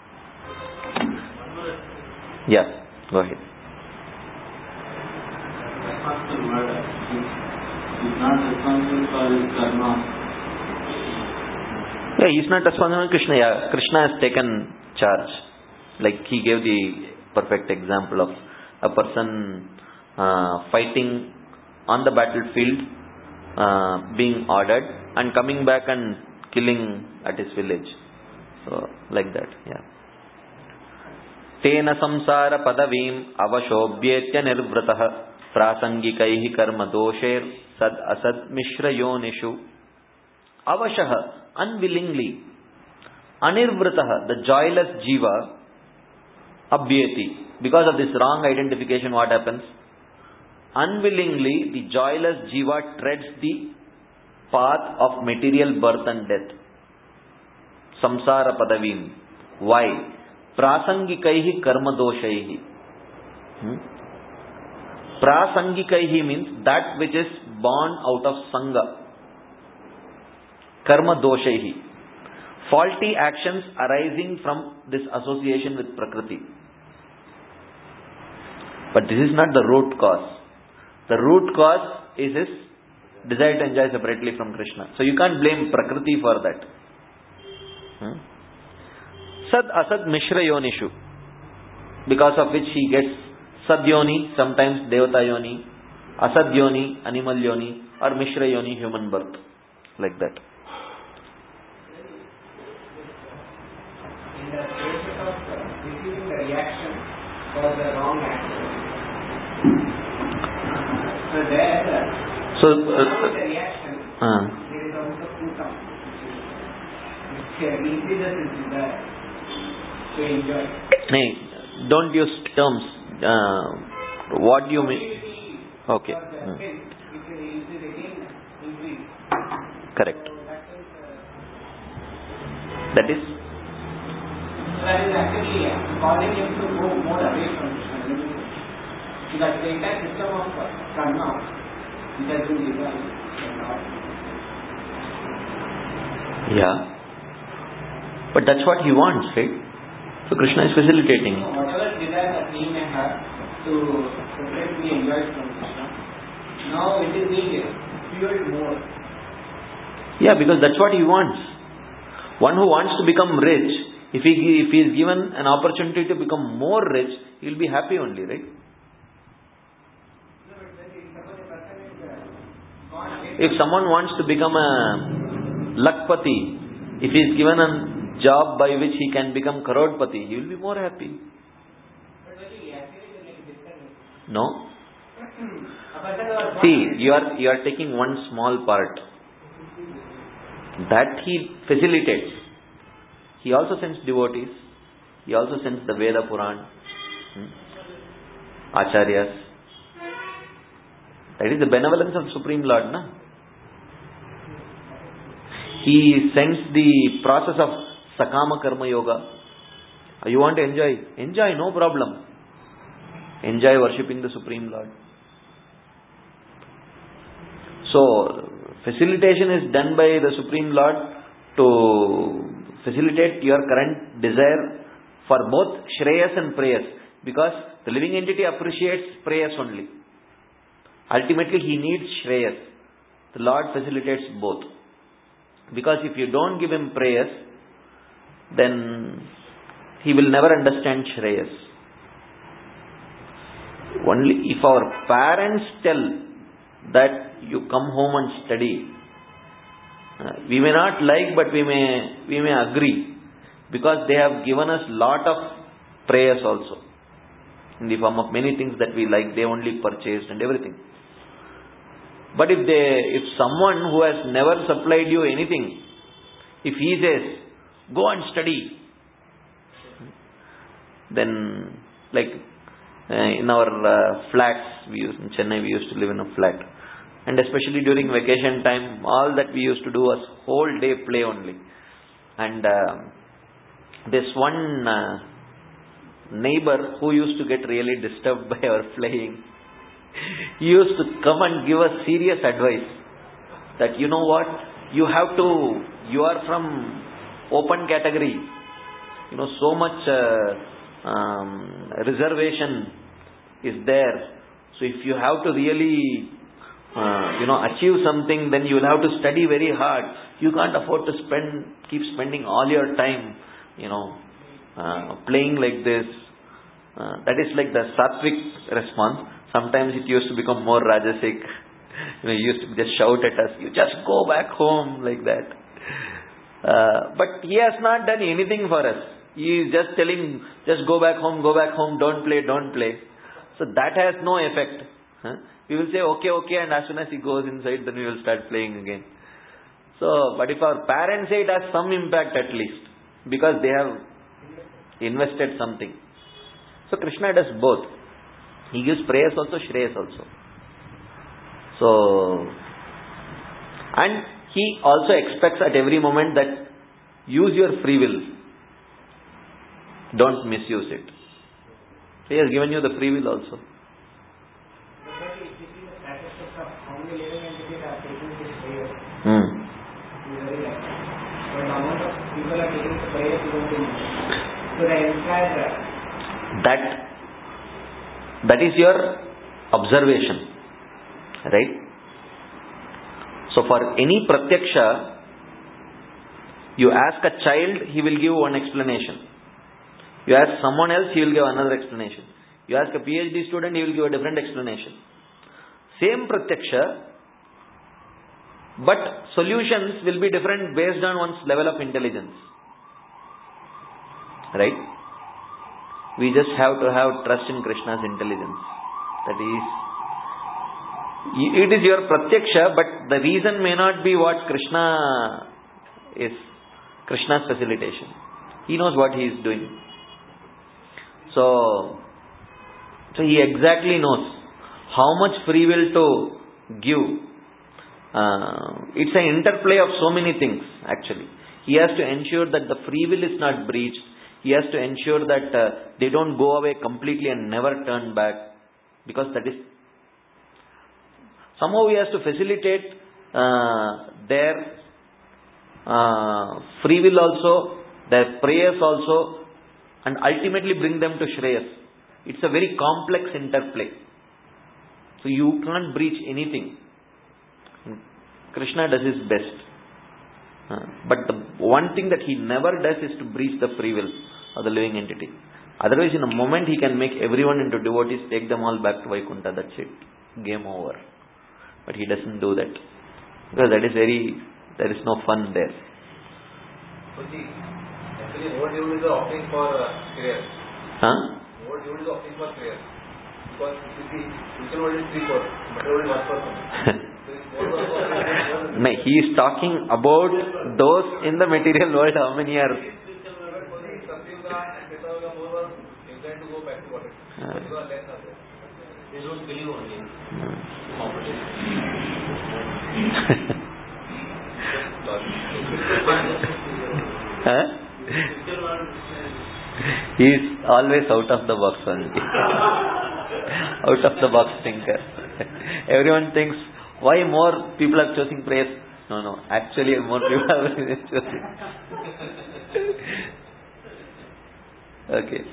Yeah, go ahead. Responsible murder. He is not responsible for his karma. Yeah, he is not responsible. Krishna, yeah, Krishna has taken charge. Like he gave the perfect example of a person uh, fighting on the battlefield, uh, being ordered, and coming back and killing at his village. So, like that, yeah. Tena samsara padavim avashobhyetya nirvrataha prasangikaihi karma dosher sad asad mishra yonishu. Avashaha, unwillingly. Anirvrataha, the joyless jiva, abhyeti. Because of this wrong identification, what happens? Unwillingly, the joyless jiva treads the path of material birth and death. Samsara padavim. Why? Prasangikaihi karma doshaihi. Hmm? Prasangikaihi means that which is born out of sangha. Karma doshaihi. Faulty actions arising from this association with Prakriti. But this is not the root cause. The root cause is his desire to enjoy separately from Krishna. So you can't blame Prakriti for that. Hmm? Sad asad mishra yonishu, because of which he gets sad yoni, sometimes devata yoni, asad yoni, animal yoni, or mishra yoni, human birth, like that. In the process of uh, receiving the reaction for the wrong action, uh, so there, uh, So, along with uh, the reaction, uh, there is also kutam, which uh, increases his desire to enjoy. nay, don't use terms. Uh, what do you mean? Okay. For the Hmm. sin, it will it will again increase. Correct. So that is, uh, That is? that is actually uh, calling him to go more away from Krishna. Because the entire system of uh, karma, which has been designed and all. Yeah. But that's what he wants, right? So Krishna is facilitating it. Whatever desire that he may have to separately enjoy from Krishna, now it is needed, fueled more. Yeah, because that's what he wants. One who wants to become rich, if he if he is given an opportunity to become more rich, he will be happy only, right? If someone wants to become a lakpati, if he is given a job by which he can become karodpati, he will be more happy. No? See, you are you are taking one small part. That he facilitates. He also sends devotees. He also sends the Veda Puran, hmm? Acharyas. That is the benevolence of Supreme Lord, na? He sends the process of Sakama Karma Yoga. You want to enjoy? Enjoy, no problem. Enjoy worshipping the Supreme Lord. So, facilitation is done by the Supreme Lord to facilitate your current desire for both Shreyas and Preyas. Because the living entity appreciates Preyas only. Ultimately, he needs Shreyas. The Lord facilitates both. Because if you don't give him Preyas, then he will never understand Shreyas. Only if our parents tell that you come home and study, uh, we may not like, but we may we may agree, because they have given us lot of prayers also, in the form of many things that we like. They only purchased and everything. But if they, if someone who has never supplied you anything, if he says, go and study, then like uh, in our uh, flats, we used, in Chennai we used to live in a flat. And especially during vacation time, all that we used to do was whole day play only. And uh, this one uh, neighbor who used to get really disturbed by our playing, he used to come and give us serious advice that, you know what, you have to, you are from open category, you know, so much uh, um, reservation is there. So if you have to really Uh, you know, achieve something, then you will have to study very hard. You can't afford to spend, keep spending all your time, you know, uh, playing like this. Uh, that is like the sattvic response. Sometimes it used to become more rajasic. You know, he used to just shout at us, you just go back home, like that. Uh, but he has not done anything for us. He is just telling, just go back home, go back home, don't play, don't play. So that has no effect. Huh? We will say, okay, okay, and as soon as he goes inside, then we will start playing again. So, but if our parents say, it has some impact at least, because they have invested something. So Krishna does both. He gives prayers also, Shreyas also. So, and he also expects at every moment that use your free will. Don't misuse it. So he has given you the free will also. Hmm. That that is your observation, right? So for any pratyaksha, you ask a child, he will give one explanation. You ask someone else, he will give another explanation. You ask a PhD student, he will give a different explanation. Same pratyaksha, but solutions will be different based on one's level of intelligence. Right? We just have to have trust in Krishna's intelligence. That is, it is your pratyaksha, but the reason may not be what Krishna is, Krishna's facilitation. He knows what he is doing. So, so he exactly knows how much free will to give. Uh, it's an interplay of so many things actually. He has to ensure that the free will is not breached. He has to ensure that uh, they don't go away completely and never turn back. Because that is, somehow he has to facilitate uh, their uh, free will also, their prayers also, and ultimately bring them to Shreyas. It's a very complex interplay. So you can't breach anything. Krishna does his best. Uh, but the one thing that he never does is to breach the free will of the living entity. Otherwise, in a moment, he can make everyone into devotees, take them all back to Vaikuntha. That's it. game over. But he doesn't do that. Because that is very, there is no fun there. So see, actually more devotee is opting for uh, prayer. Huh? More devotee is opting for prayer. Because you see, spiritual world is three person, material world is one person. So it's more work for prayer. No, he is talking about those in the material world. How many are? They don't believe only in competition. Huh? He is always out of the box only. Out of the box thinker. Everyone thinks, why more people are choosing prayer? No, no. Actually, more people are choosing. Okay.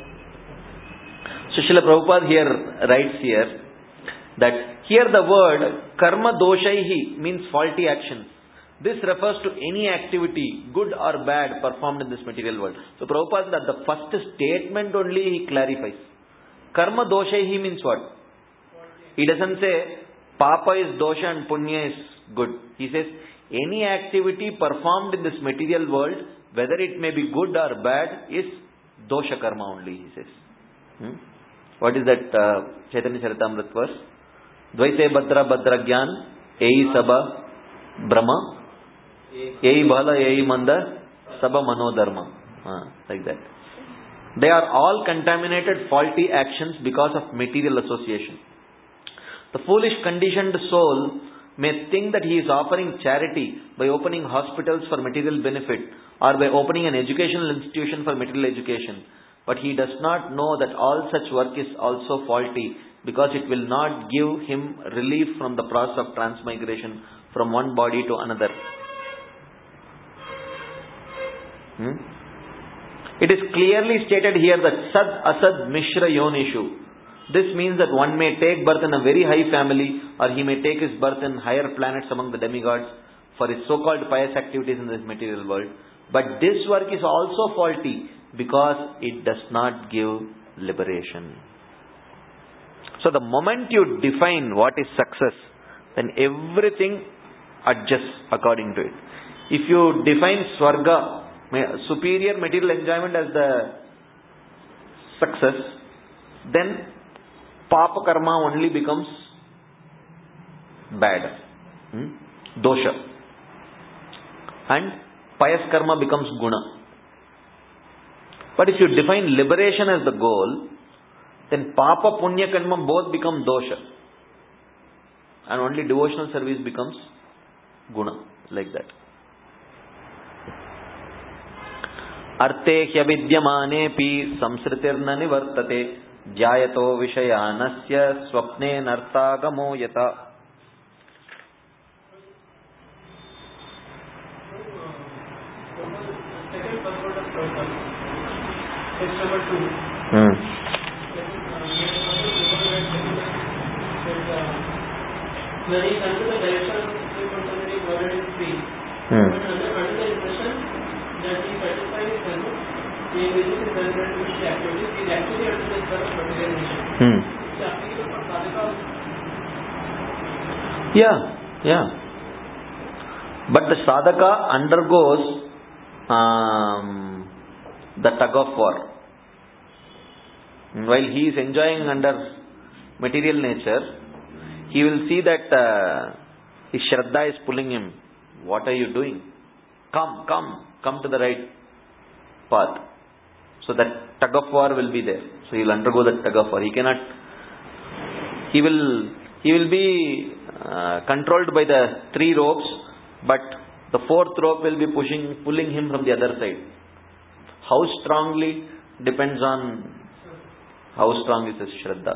So Srila Prabhupada here writes here that here the word karma doshaihi means faulty actions. This refers to any activity, good or bad, performed in this material world. So Prabhupada said that the first statement only he clarifies. Karma doshaihi means what? He doesn't say papa is dosha and punya is good. He says any activity performed in this material world, whether it may be good or bad, is dosha karma only, he says. Hmm? What is that uh, Chaitanya Charitamrita verse? Dvaite Badra Badra Gyan, Ei Sabha Brahma, Ei Bhala, Ei Manda, Sabha Manodharma. Uh, like that. They are all contaminated, faulty actions because of material association. The foolish conditioned soul may think that he is offering charity by opening hospitals for material benefit or by opening an educational institution for material education. But he does not know that all such work is also faulty because it will not give him relief from the process of transmigration from one body to another. Hmm? It is clearly stated here that Sad Asad Mishra Yonishu. This means that one may take birth in a very high family or he may take his birth in higher planets among the demigods for his so-called pious activities in this material world. But this work is also faulty because it does not give liberation. So the moment you define what is success, then everything adjusts according to it. If you define Swarga, superior material enjoyment, as the success, then Papa Karma only becomes bad. Hmm? Dosha. And pious Karma becomes Guna. But if you define liberation as the goal, then Papa, Punya, Karma both become Dosha. And only devotional service becomes Guna. Like that. Arte hyavidyamanephi samsritirna nivartate jyayato vishayanasya swapne nartagamo yata. Text number two. Hmm. When he comes to the direction of the contemplating word is free. Hmm. But under, under the impression that he satisfies his karma, he engages in self-retribution activities, he is actually under the spell of materialization. Hmm. Is it applicable for sadhaka also? Yeah, yeah. But the sadhaka undergoes um, the tug of war. While he is enjoying under material nature, he will see that uh, his Shraddha is pulling him. What are you doing? Come, come, come to the right path. So that tug of war will be there. So he will undergo that tug of war. He cannot, he will, he will be uh, controlled by the three ropes, but the fourth rope will be pushing, pulling him from the other side. How strongly depends on how strong is his Shraddha.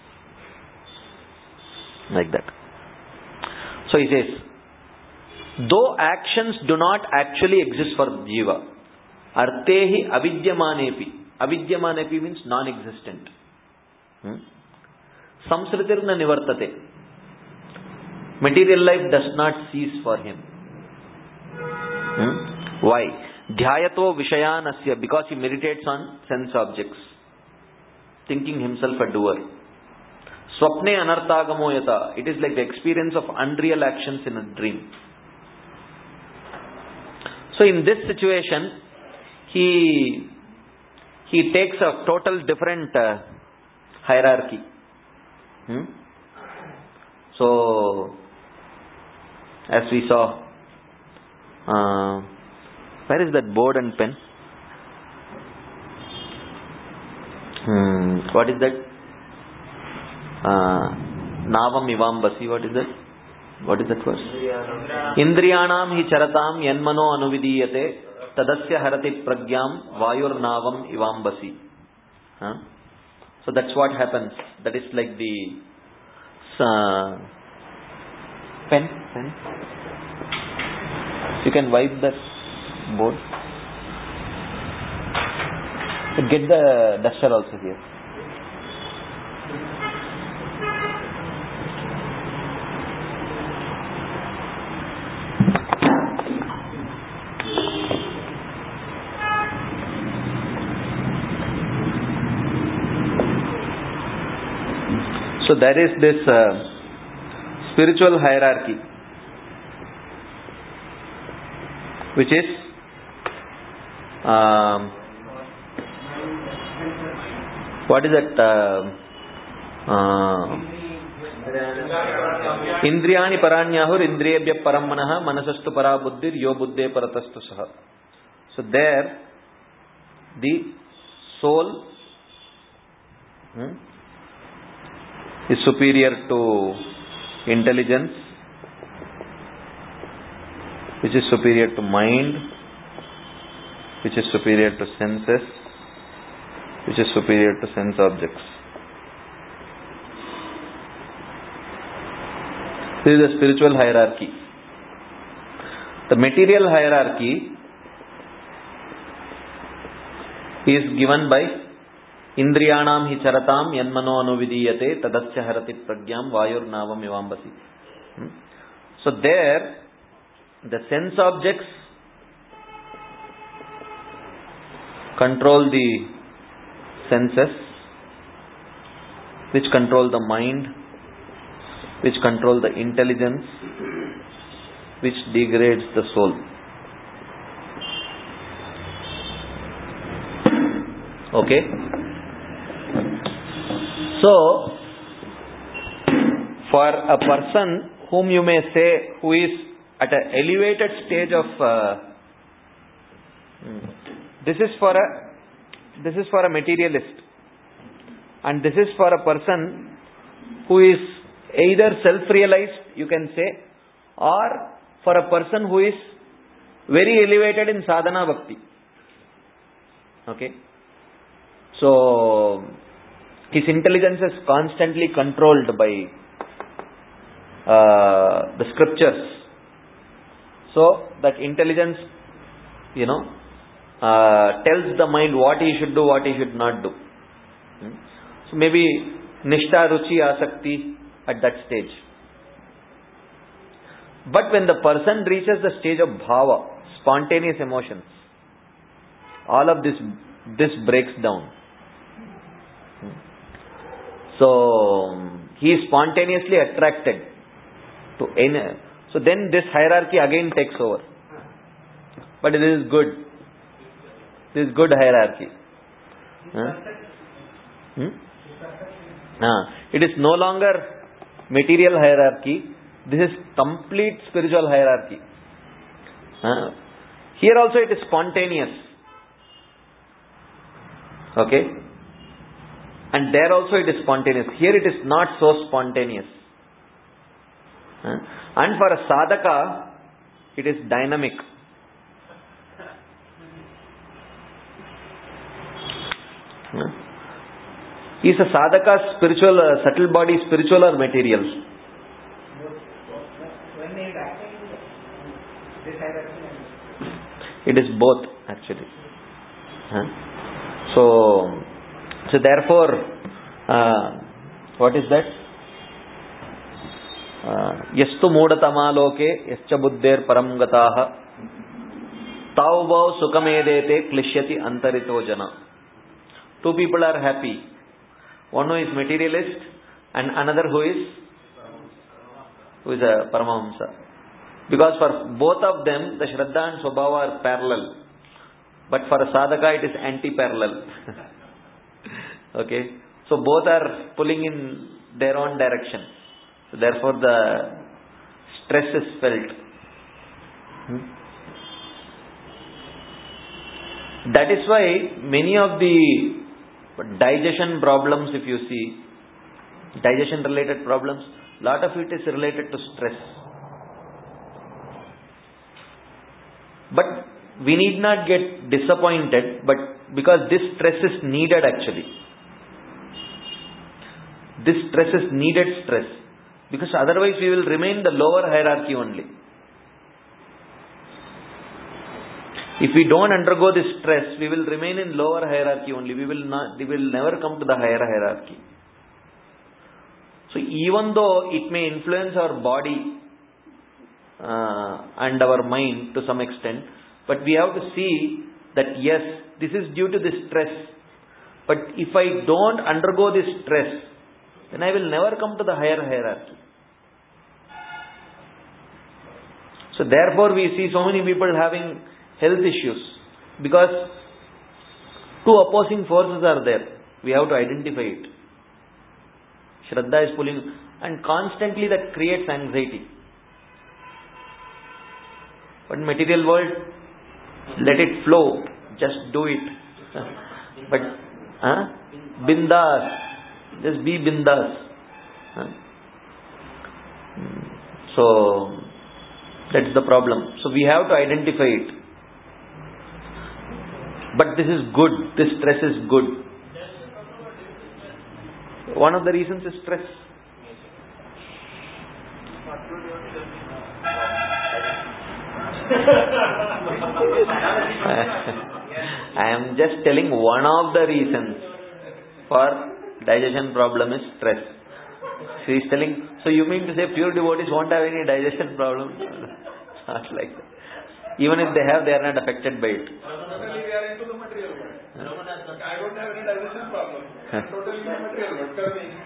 Like that. So he says, though actions do not actually exist for Jiva, artehi avidyamanepi. Avidyamanepi means non-existent. Hmm? Samsritirna nivartate. Material life does not cease for him. Hmm? Why? Dhyayato vishayanasya, because he meditates on sense objects, thinking himself a doer. Swapne anarthagamo yata. It is like the experience of unreal actions in a dream. So in this situation, he he takes a total different uh, hierarchy. Hmm? So, as we saw, uh, where is that board and pen? Hmm, what is that? Uh, Navam ivambasi. What is that? What is that verse? Indriyanam hi charatam yanmano anuvidiyate tadasya harati pragyam vayur navam ivambasi. Huh? So that's what happens. That is like the uh, pen. Pen. You can wipe that board. Get the duster also here. So there is this uh, spiritual hierarchy, which is um, what is that? Uh, uh, Indriyani paranyahur indriyabhya param manaha manasastu para buddhir yo buddhe paratastu saha. So there, the soul hmm, is superior to intelligence, which is superior to mind, which is superior to senses, which is superior to sense objects. This is the spiritual hierarchy. The material hierarchy is given by Indriyanam hi charatam yanmano anuvidiyate tadasya harati pragyam vayur navam ivambasi. Hmm? So there, the sense objects control the senses, which control the mind, which control the intelligence, which degrades the soul. Okay? So, for a person whom you may say who is at an elevated stage of uh, this is for a this is for a materialist, and this is for a person who is either self-realized, you can say, or for a person who is very elevated in sadhana bhakti. Okay? So his intelligence is constantly controlled by uh, the scriptures. So that intelligence, you know, uh, tells the mind what he should do, what he should not do. Hmm? So maybe Nishtha, Ruchi, Asakti at that stage. But when the person reaches the stage of Bhava, spontaneous emotions, all of this, this breaks down. So he is spontaneously attracted to any. So then this hierarchy again takes over. But this is good. This is good hierarchy. Huh? Hmm? Ah, it is no longer material hierarchy. This is complete spiritual hierarchy. Uh, here also it is spontaneous. Okay? And there also it is spontaneous. Here it is not so spontaneous. Uh, and for a sadhaka, it is dynamic. Uh, is a sadhaka spiritual, uh, subtle body spiritual or material? It is both actually. Huh? So, so therefore, uh, what is that? Yastu mudatama loke yascha buddher param gataha tau bhav sukhamedete klishyati antarito jana. Two people are happy. One who is materialist and another who is who is a Paramahamsa. Because for both of them, the Shraddha and Swabhava are parallel. But for a sadhaka, it is anti-parallel. Okay? So both are pulling in their own direction. So therefore the stress is felt. Hmm? That is why many of the digestion problems, if you see, digestion related problems, lot of it is related to stress. But we need not get disappointed, but because this stress is needed actually. This stress is needed stress. Because otherwise we will remain the lower hierarchy only. If we don't undergo this stress, we will remain in lower hierarchy only. We will not, we will never come to the higher hierarchy. So even though it may influence our body uh, and our mind to some extent, but we have to see that yes, this is due to this stress. But if I don't undergo this stress, then I will never come to the higher hierarchy. So therefore we see so many people having health issues, because two opposing forces are there. We have to identify it. Shraddha is pulling, and constantly that creates anxiety. But in material world, let it flow, just do it. But huh? Bindas, just be bindas. Huh? So that's the problem. So we have to identify it. But this is good. This stress is good. One of the reasons is stress. I am just telling one of the reasons for digestion problem is stress. She is telling, so you mean to say pure devotees won't have any digestion problem? Not like that. Even if they have, they are not affected by it. Totally we are into the material world. I don't have any digestion problem. I'm totally in the material world. Tell me.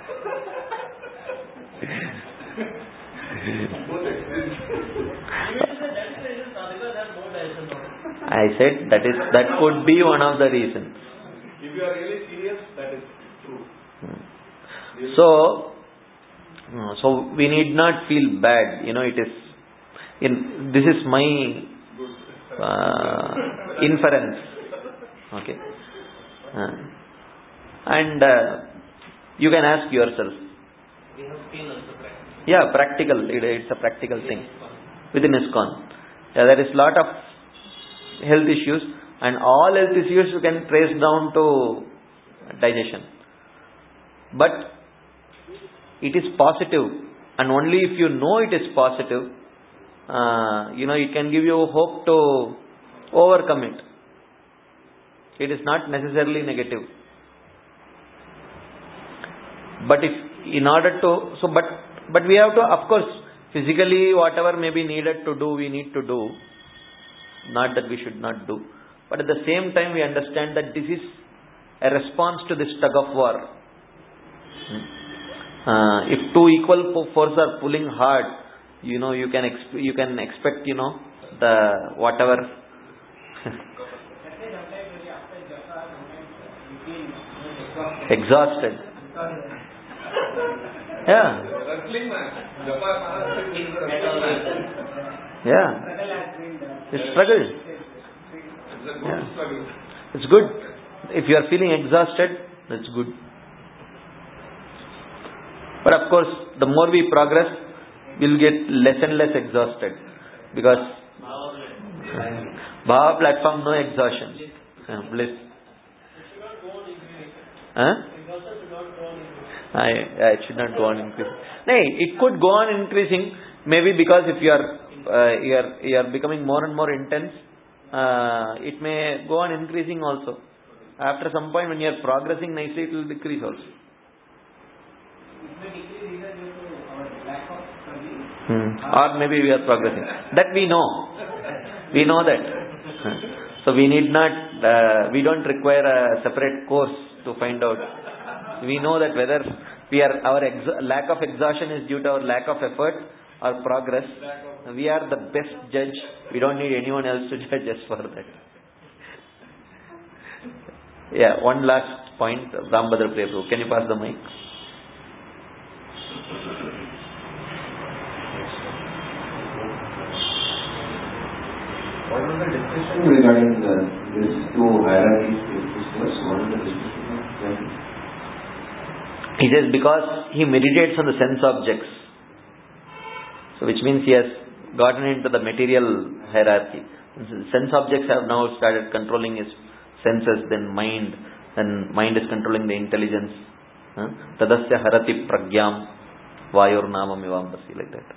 Both exist. I said that is that could be one of the reasons. If you are really serious, that is true. So, so we need not feel bad. You know, it is. In this is my uh, inference. Okay, uh, and uh, you can ask yourself. We have seen also practical. Yeah, practical. It, it's a practical thing within ISKCON. Yeah, there is lot of health issues, and all health issues you can trace down to digestion. But it is positive, and only if you know it is positive, uh, you know, it can give you hope to overcome it. It is not necessarily negative. But if in order to, so but but we have to, of course, physically whatever may be needed to do, we need to do. Not that we should not do. But at the same time, we understand that this is a response to this tug of war. Uh, if two equal forces are pulling hard, you know, you can exp- you can expect, you know, the whatever. Exhausted. Yeah. Yeah. It's struggle. Yeah. It's good. If you are feeling exhausted, that's good. But of course, the more we progress, we'll get less and less exhausted. Because Bhava platform, no exhaustion. Uh, bliss. Huh? I, it should not go on increasing. No, it could go on increasing, maybe because if you are uh, you are you are becoming more and more intense, uh, it may go on increasing also. After some point, when you are progressing nicely, it will decrease also. Hmm. Or maybe we are progressing. That we know. We know that. So we need not. Uh, we don't require a separate course to find out. We know that whether We are, our ex- lack of exhaustion is due to our lack of effort or progress. We are the best judge. We don't need anyone else to judge us for that. Yeah, one last point, Rambhadra Prabhu. Can you pass the mic? What was the discussion regarding the, these two hierarchies? What was the discussion? He says because he meditates on the sense objects. So which means he has gotten into the material hierarchy. Sense objects have now started controlling his senses, then mind, then mind is controlling the intelligence. Tadasya harati pragyam vayor namam ivambasi, like that.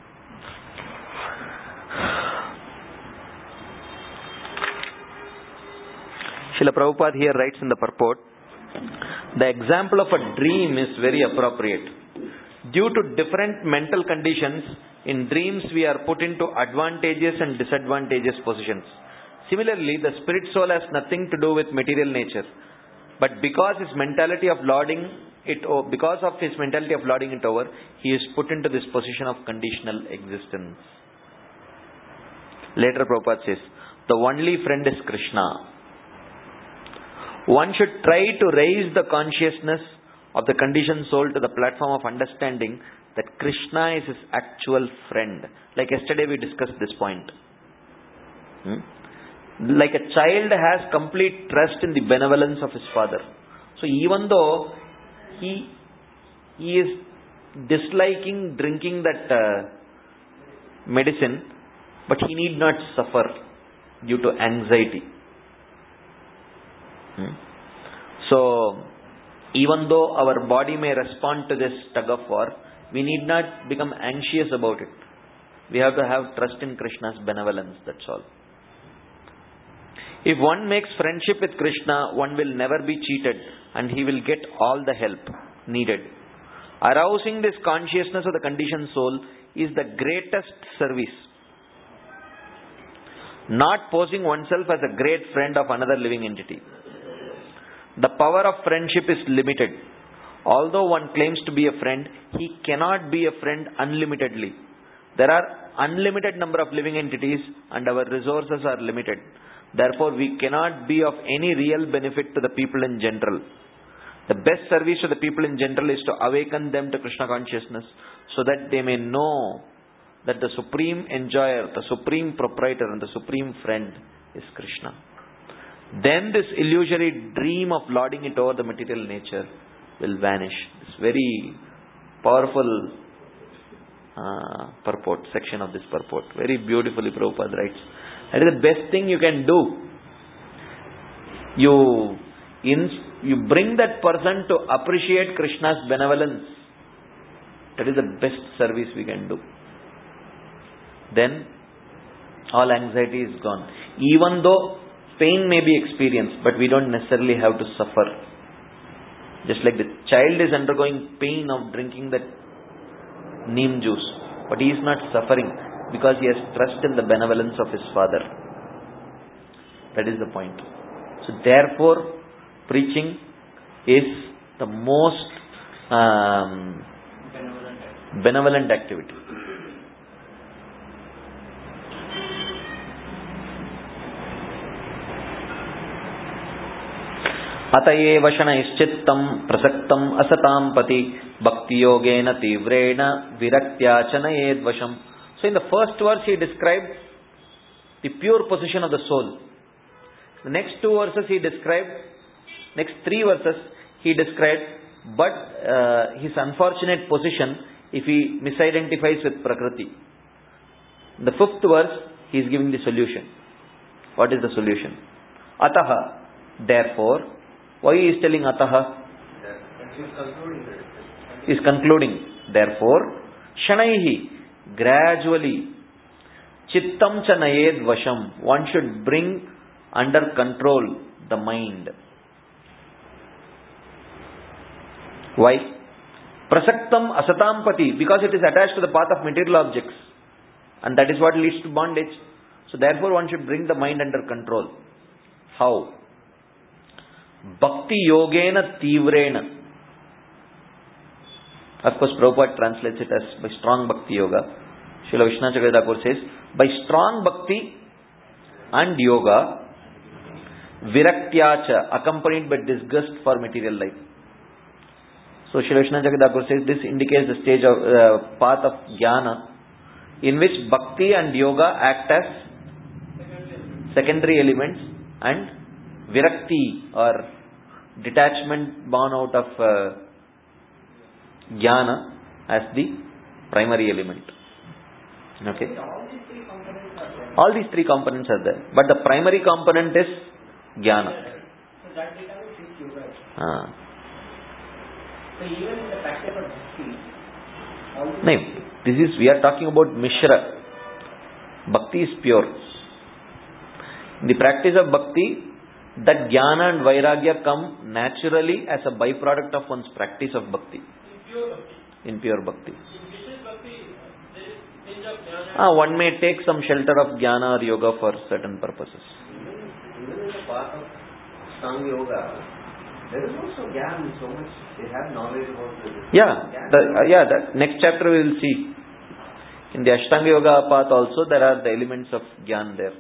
Srila Prabhupada here writes in the purport, the example of a dream is very appropriate. Due to different mental conditions, in dreams we are put into advantageous and disadvantageous positions. Similarly, the spirit soul has nothing to do with material nature. But because his mentality of lording it, because of his mentality of lording it over, he is put into this position of conditional existence. Later Prabhupada says, the only friend is Krishna. One should try to raise the consciousness of the conditioned soul to the platform of understanding that Krishna is his actual friend. Like yesterday we discussed this point. Hmm? Like a child has complete trust in the benevolence of his father. So even though he, he is disliking drinking that uh, medicine, but he need not suffer due to anxiety. Hmm? So even though our body may respond to this tug of war, we need not become anxious about it. We have to have trust in Krishna's benevolence, that's all. If one makes friendship with Krishna, one will never be cheated and he will get all the help needed. Arousing this consciousness of the conditioned soul is the greatest service. Not posing oneself as a great friend of another living entity. The power of friendship is limited. Although one claims to be a friend, he cannot be a friend unlimitedly. There are unlimited number of living entities and our resources are limited. Therefore, we cannot be of any real benefit to the people in general. The best service to the people in general is to awaken them to Krishna consciousness so that they may know that the supreme enjoyer, the supreme proprietor and the supreme friend is Krishna. Then this illusory dream of lording it over the material nature will vanish. It's very powerful uh, purport, section of this purport. Very beautifully Prabhupada writes. That is the best thing you can do. You, in, you bring that person to appreciate Krishna's benevolence. That is the best service we can do. Then all anxiety is gone. Even though pain may be experienced, but we don't necessarily have to suffer. Just like the child is undergoing pain of drinking that neem juice, but he is not suffering because he has trust in the benevolence of his father. That is the point. So therefore, preaching is the most um, benevolent, benevolent activity. Atayev shanaischittam prasaktam asatam pati bhakti yogena tivrena viraktya chanayed vasham. So in the first verse he described the pure position of the soul. The next two verses he described, next three verses he described, but uh, his unfortunate position if he misidentifies with Prakriti. In the fifth verse he is giving the solution. What is the solution? Ataha, therefore. Why he is telling Ataha? He is concluding. Therefore, Shanaihi, gradually, Chittam chanayed vasham, one should bring under control the mind. Why? Prasaktam asatam pati, because it is attached to the path of material objects. And that is what leads to bondage. So therefore one should bring the mind under control. How? Bhakti yogena tivrena. Of course, Prabhupada translates it as by strong bhakti yoga. Srila Vishwanath Chakravarti Thakur says, by strong bhakti and yoga, viraktiacha, accompanied by disgust for material life. So Srila Vishwanath Chakravarti Thakur says this indicates the stage of uh, path of jnana, in which bhakti and yoga act as secondary elements and virakti or detachment born out of uh, jnana as the primary element. Okay. All these three components are there, but the primary component is jnana. So that becomes six yoga. Ah. So even in the practice of bhakti, all these No, this is, we are talking about Mishra. Bhakti is pure. In the practice of bhakti, that jnana and vairagya come naturally as a byproduct of one's practice of bhakti. In pure bhakti. Ah, one may take some shelter of jnana or yoga for certain purposes. Even in the path of Ashtanga Yoga, there is also jnana so much. They have knowledge about this. Yeah, the, uh, yeah. The next chapter we will see. In the Ashtanga Yoga path also there are the elements of jnana there.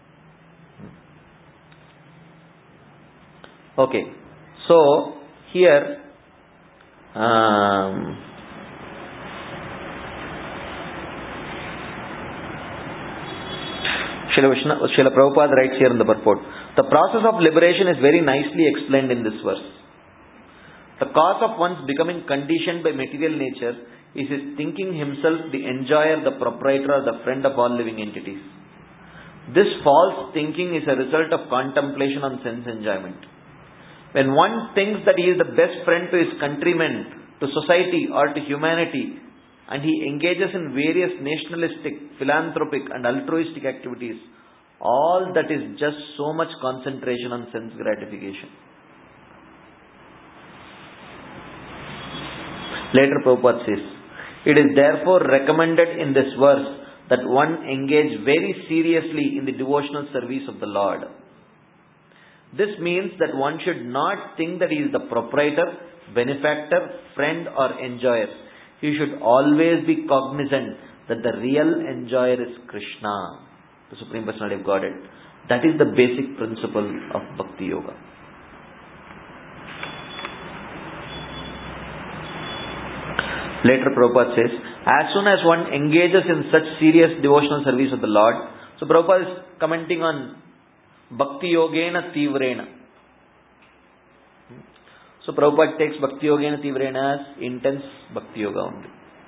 Okay, so here um, Srila Vishnu, Srila Prabhupada writes here in the purport, the process of liberation is very nicely explained in this verse. The cause of one's becoming conditioned by material nature is his thinking himself the enjoyer, the proprietor, or the friend of all living entities. This false thinking is a result of contemplation on sense enjoyment. When one thinks that he is the best friend to his countrymen, to society or to humanity, and he engages in various nationalistic, philanthropic and altruistic activities, all that is just so much concentration on sense gratification. Later Prabhupada says, it is therefore recommended in this verse that one engage very seriously in the devotional service of the Lord. This means that one should not think that he is the proprietor, benefactor, friend or enjoyer. He should always be cognizant that the real enjoyer is Krishna, the Supreme Personality of Godhead. That is the basic principle of Bhakti Yoga. Later Prabhupada says, as soon as one engages in such serious devotional service of the Lord, so Prabhupada is commenting on Bhakti Yogena Tivrena. So Prabhupada takes Bhakti Yogena Tivrena as intense Bhakti Yoga only.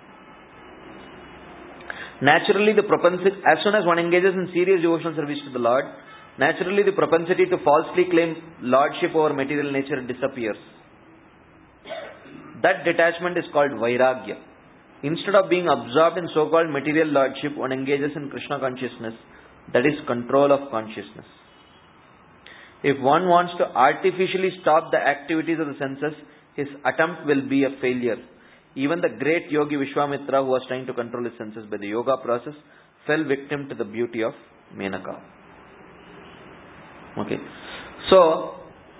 Naturally the propensity, as soon as one engages in serious devotional service to the Lord, naturally the propensity to falsely claim lordship over material nature disappears. That detachment is called Vairagya. Instead of being absorbed in so-called material lordship, one engages in Krishna consciousness, that is control of consciousness. If one wants to artificially stop the activities of the senses, his attempt will be a failure. Even the great yogi Vishwamitra, who was trying to control his senses by the yoga process, fell victim to the beauty of Menaka. Okay. So,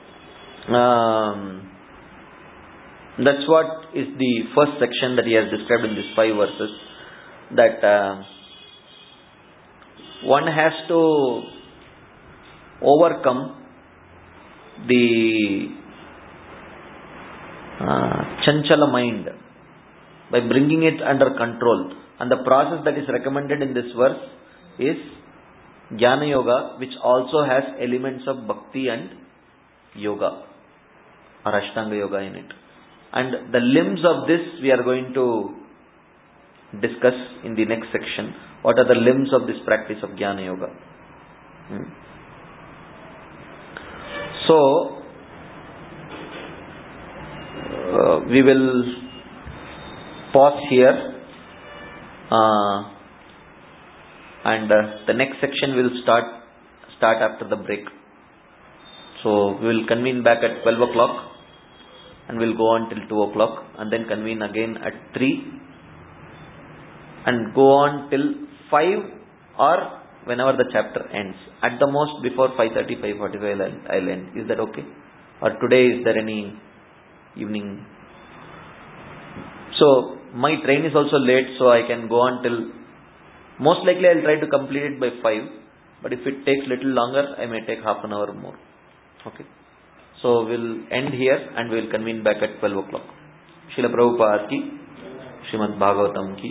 um, that's what is the first section that he has described in these five verses. That uh, one has to overcome the uh, chanchala mind by bringing it under control. And the process that is recommended in this verse is Jnana Yoga, which also has elements of Bhakti and Yoga or Ashtanga Yoga in it. And the limbs of this we are going to discuss in the next section. What are the limbs of this practice of Jnana Yoga? Hmm. So, uh, we will pause here uh, and uh, the next section will start start after the break. So, we will convene back at twelve o'clock and we'll go on till two o'clock and then convene again at three and go on till five or whenever the chapter ends. At the most before five thirty, five forty-five I'll, I'll end. Is that okay? Or today is there any evening So my train is also late, so I can go on till, most likely I'll try to complete it by five, but if it takes little longer, I may take half an hour more. Okay. So we'll end here and we'll convene back at twelve o'clock. Srila Prabhupada ki, Srimad Bhagavatam ki.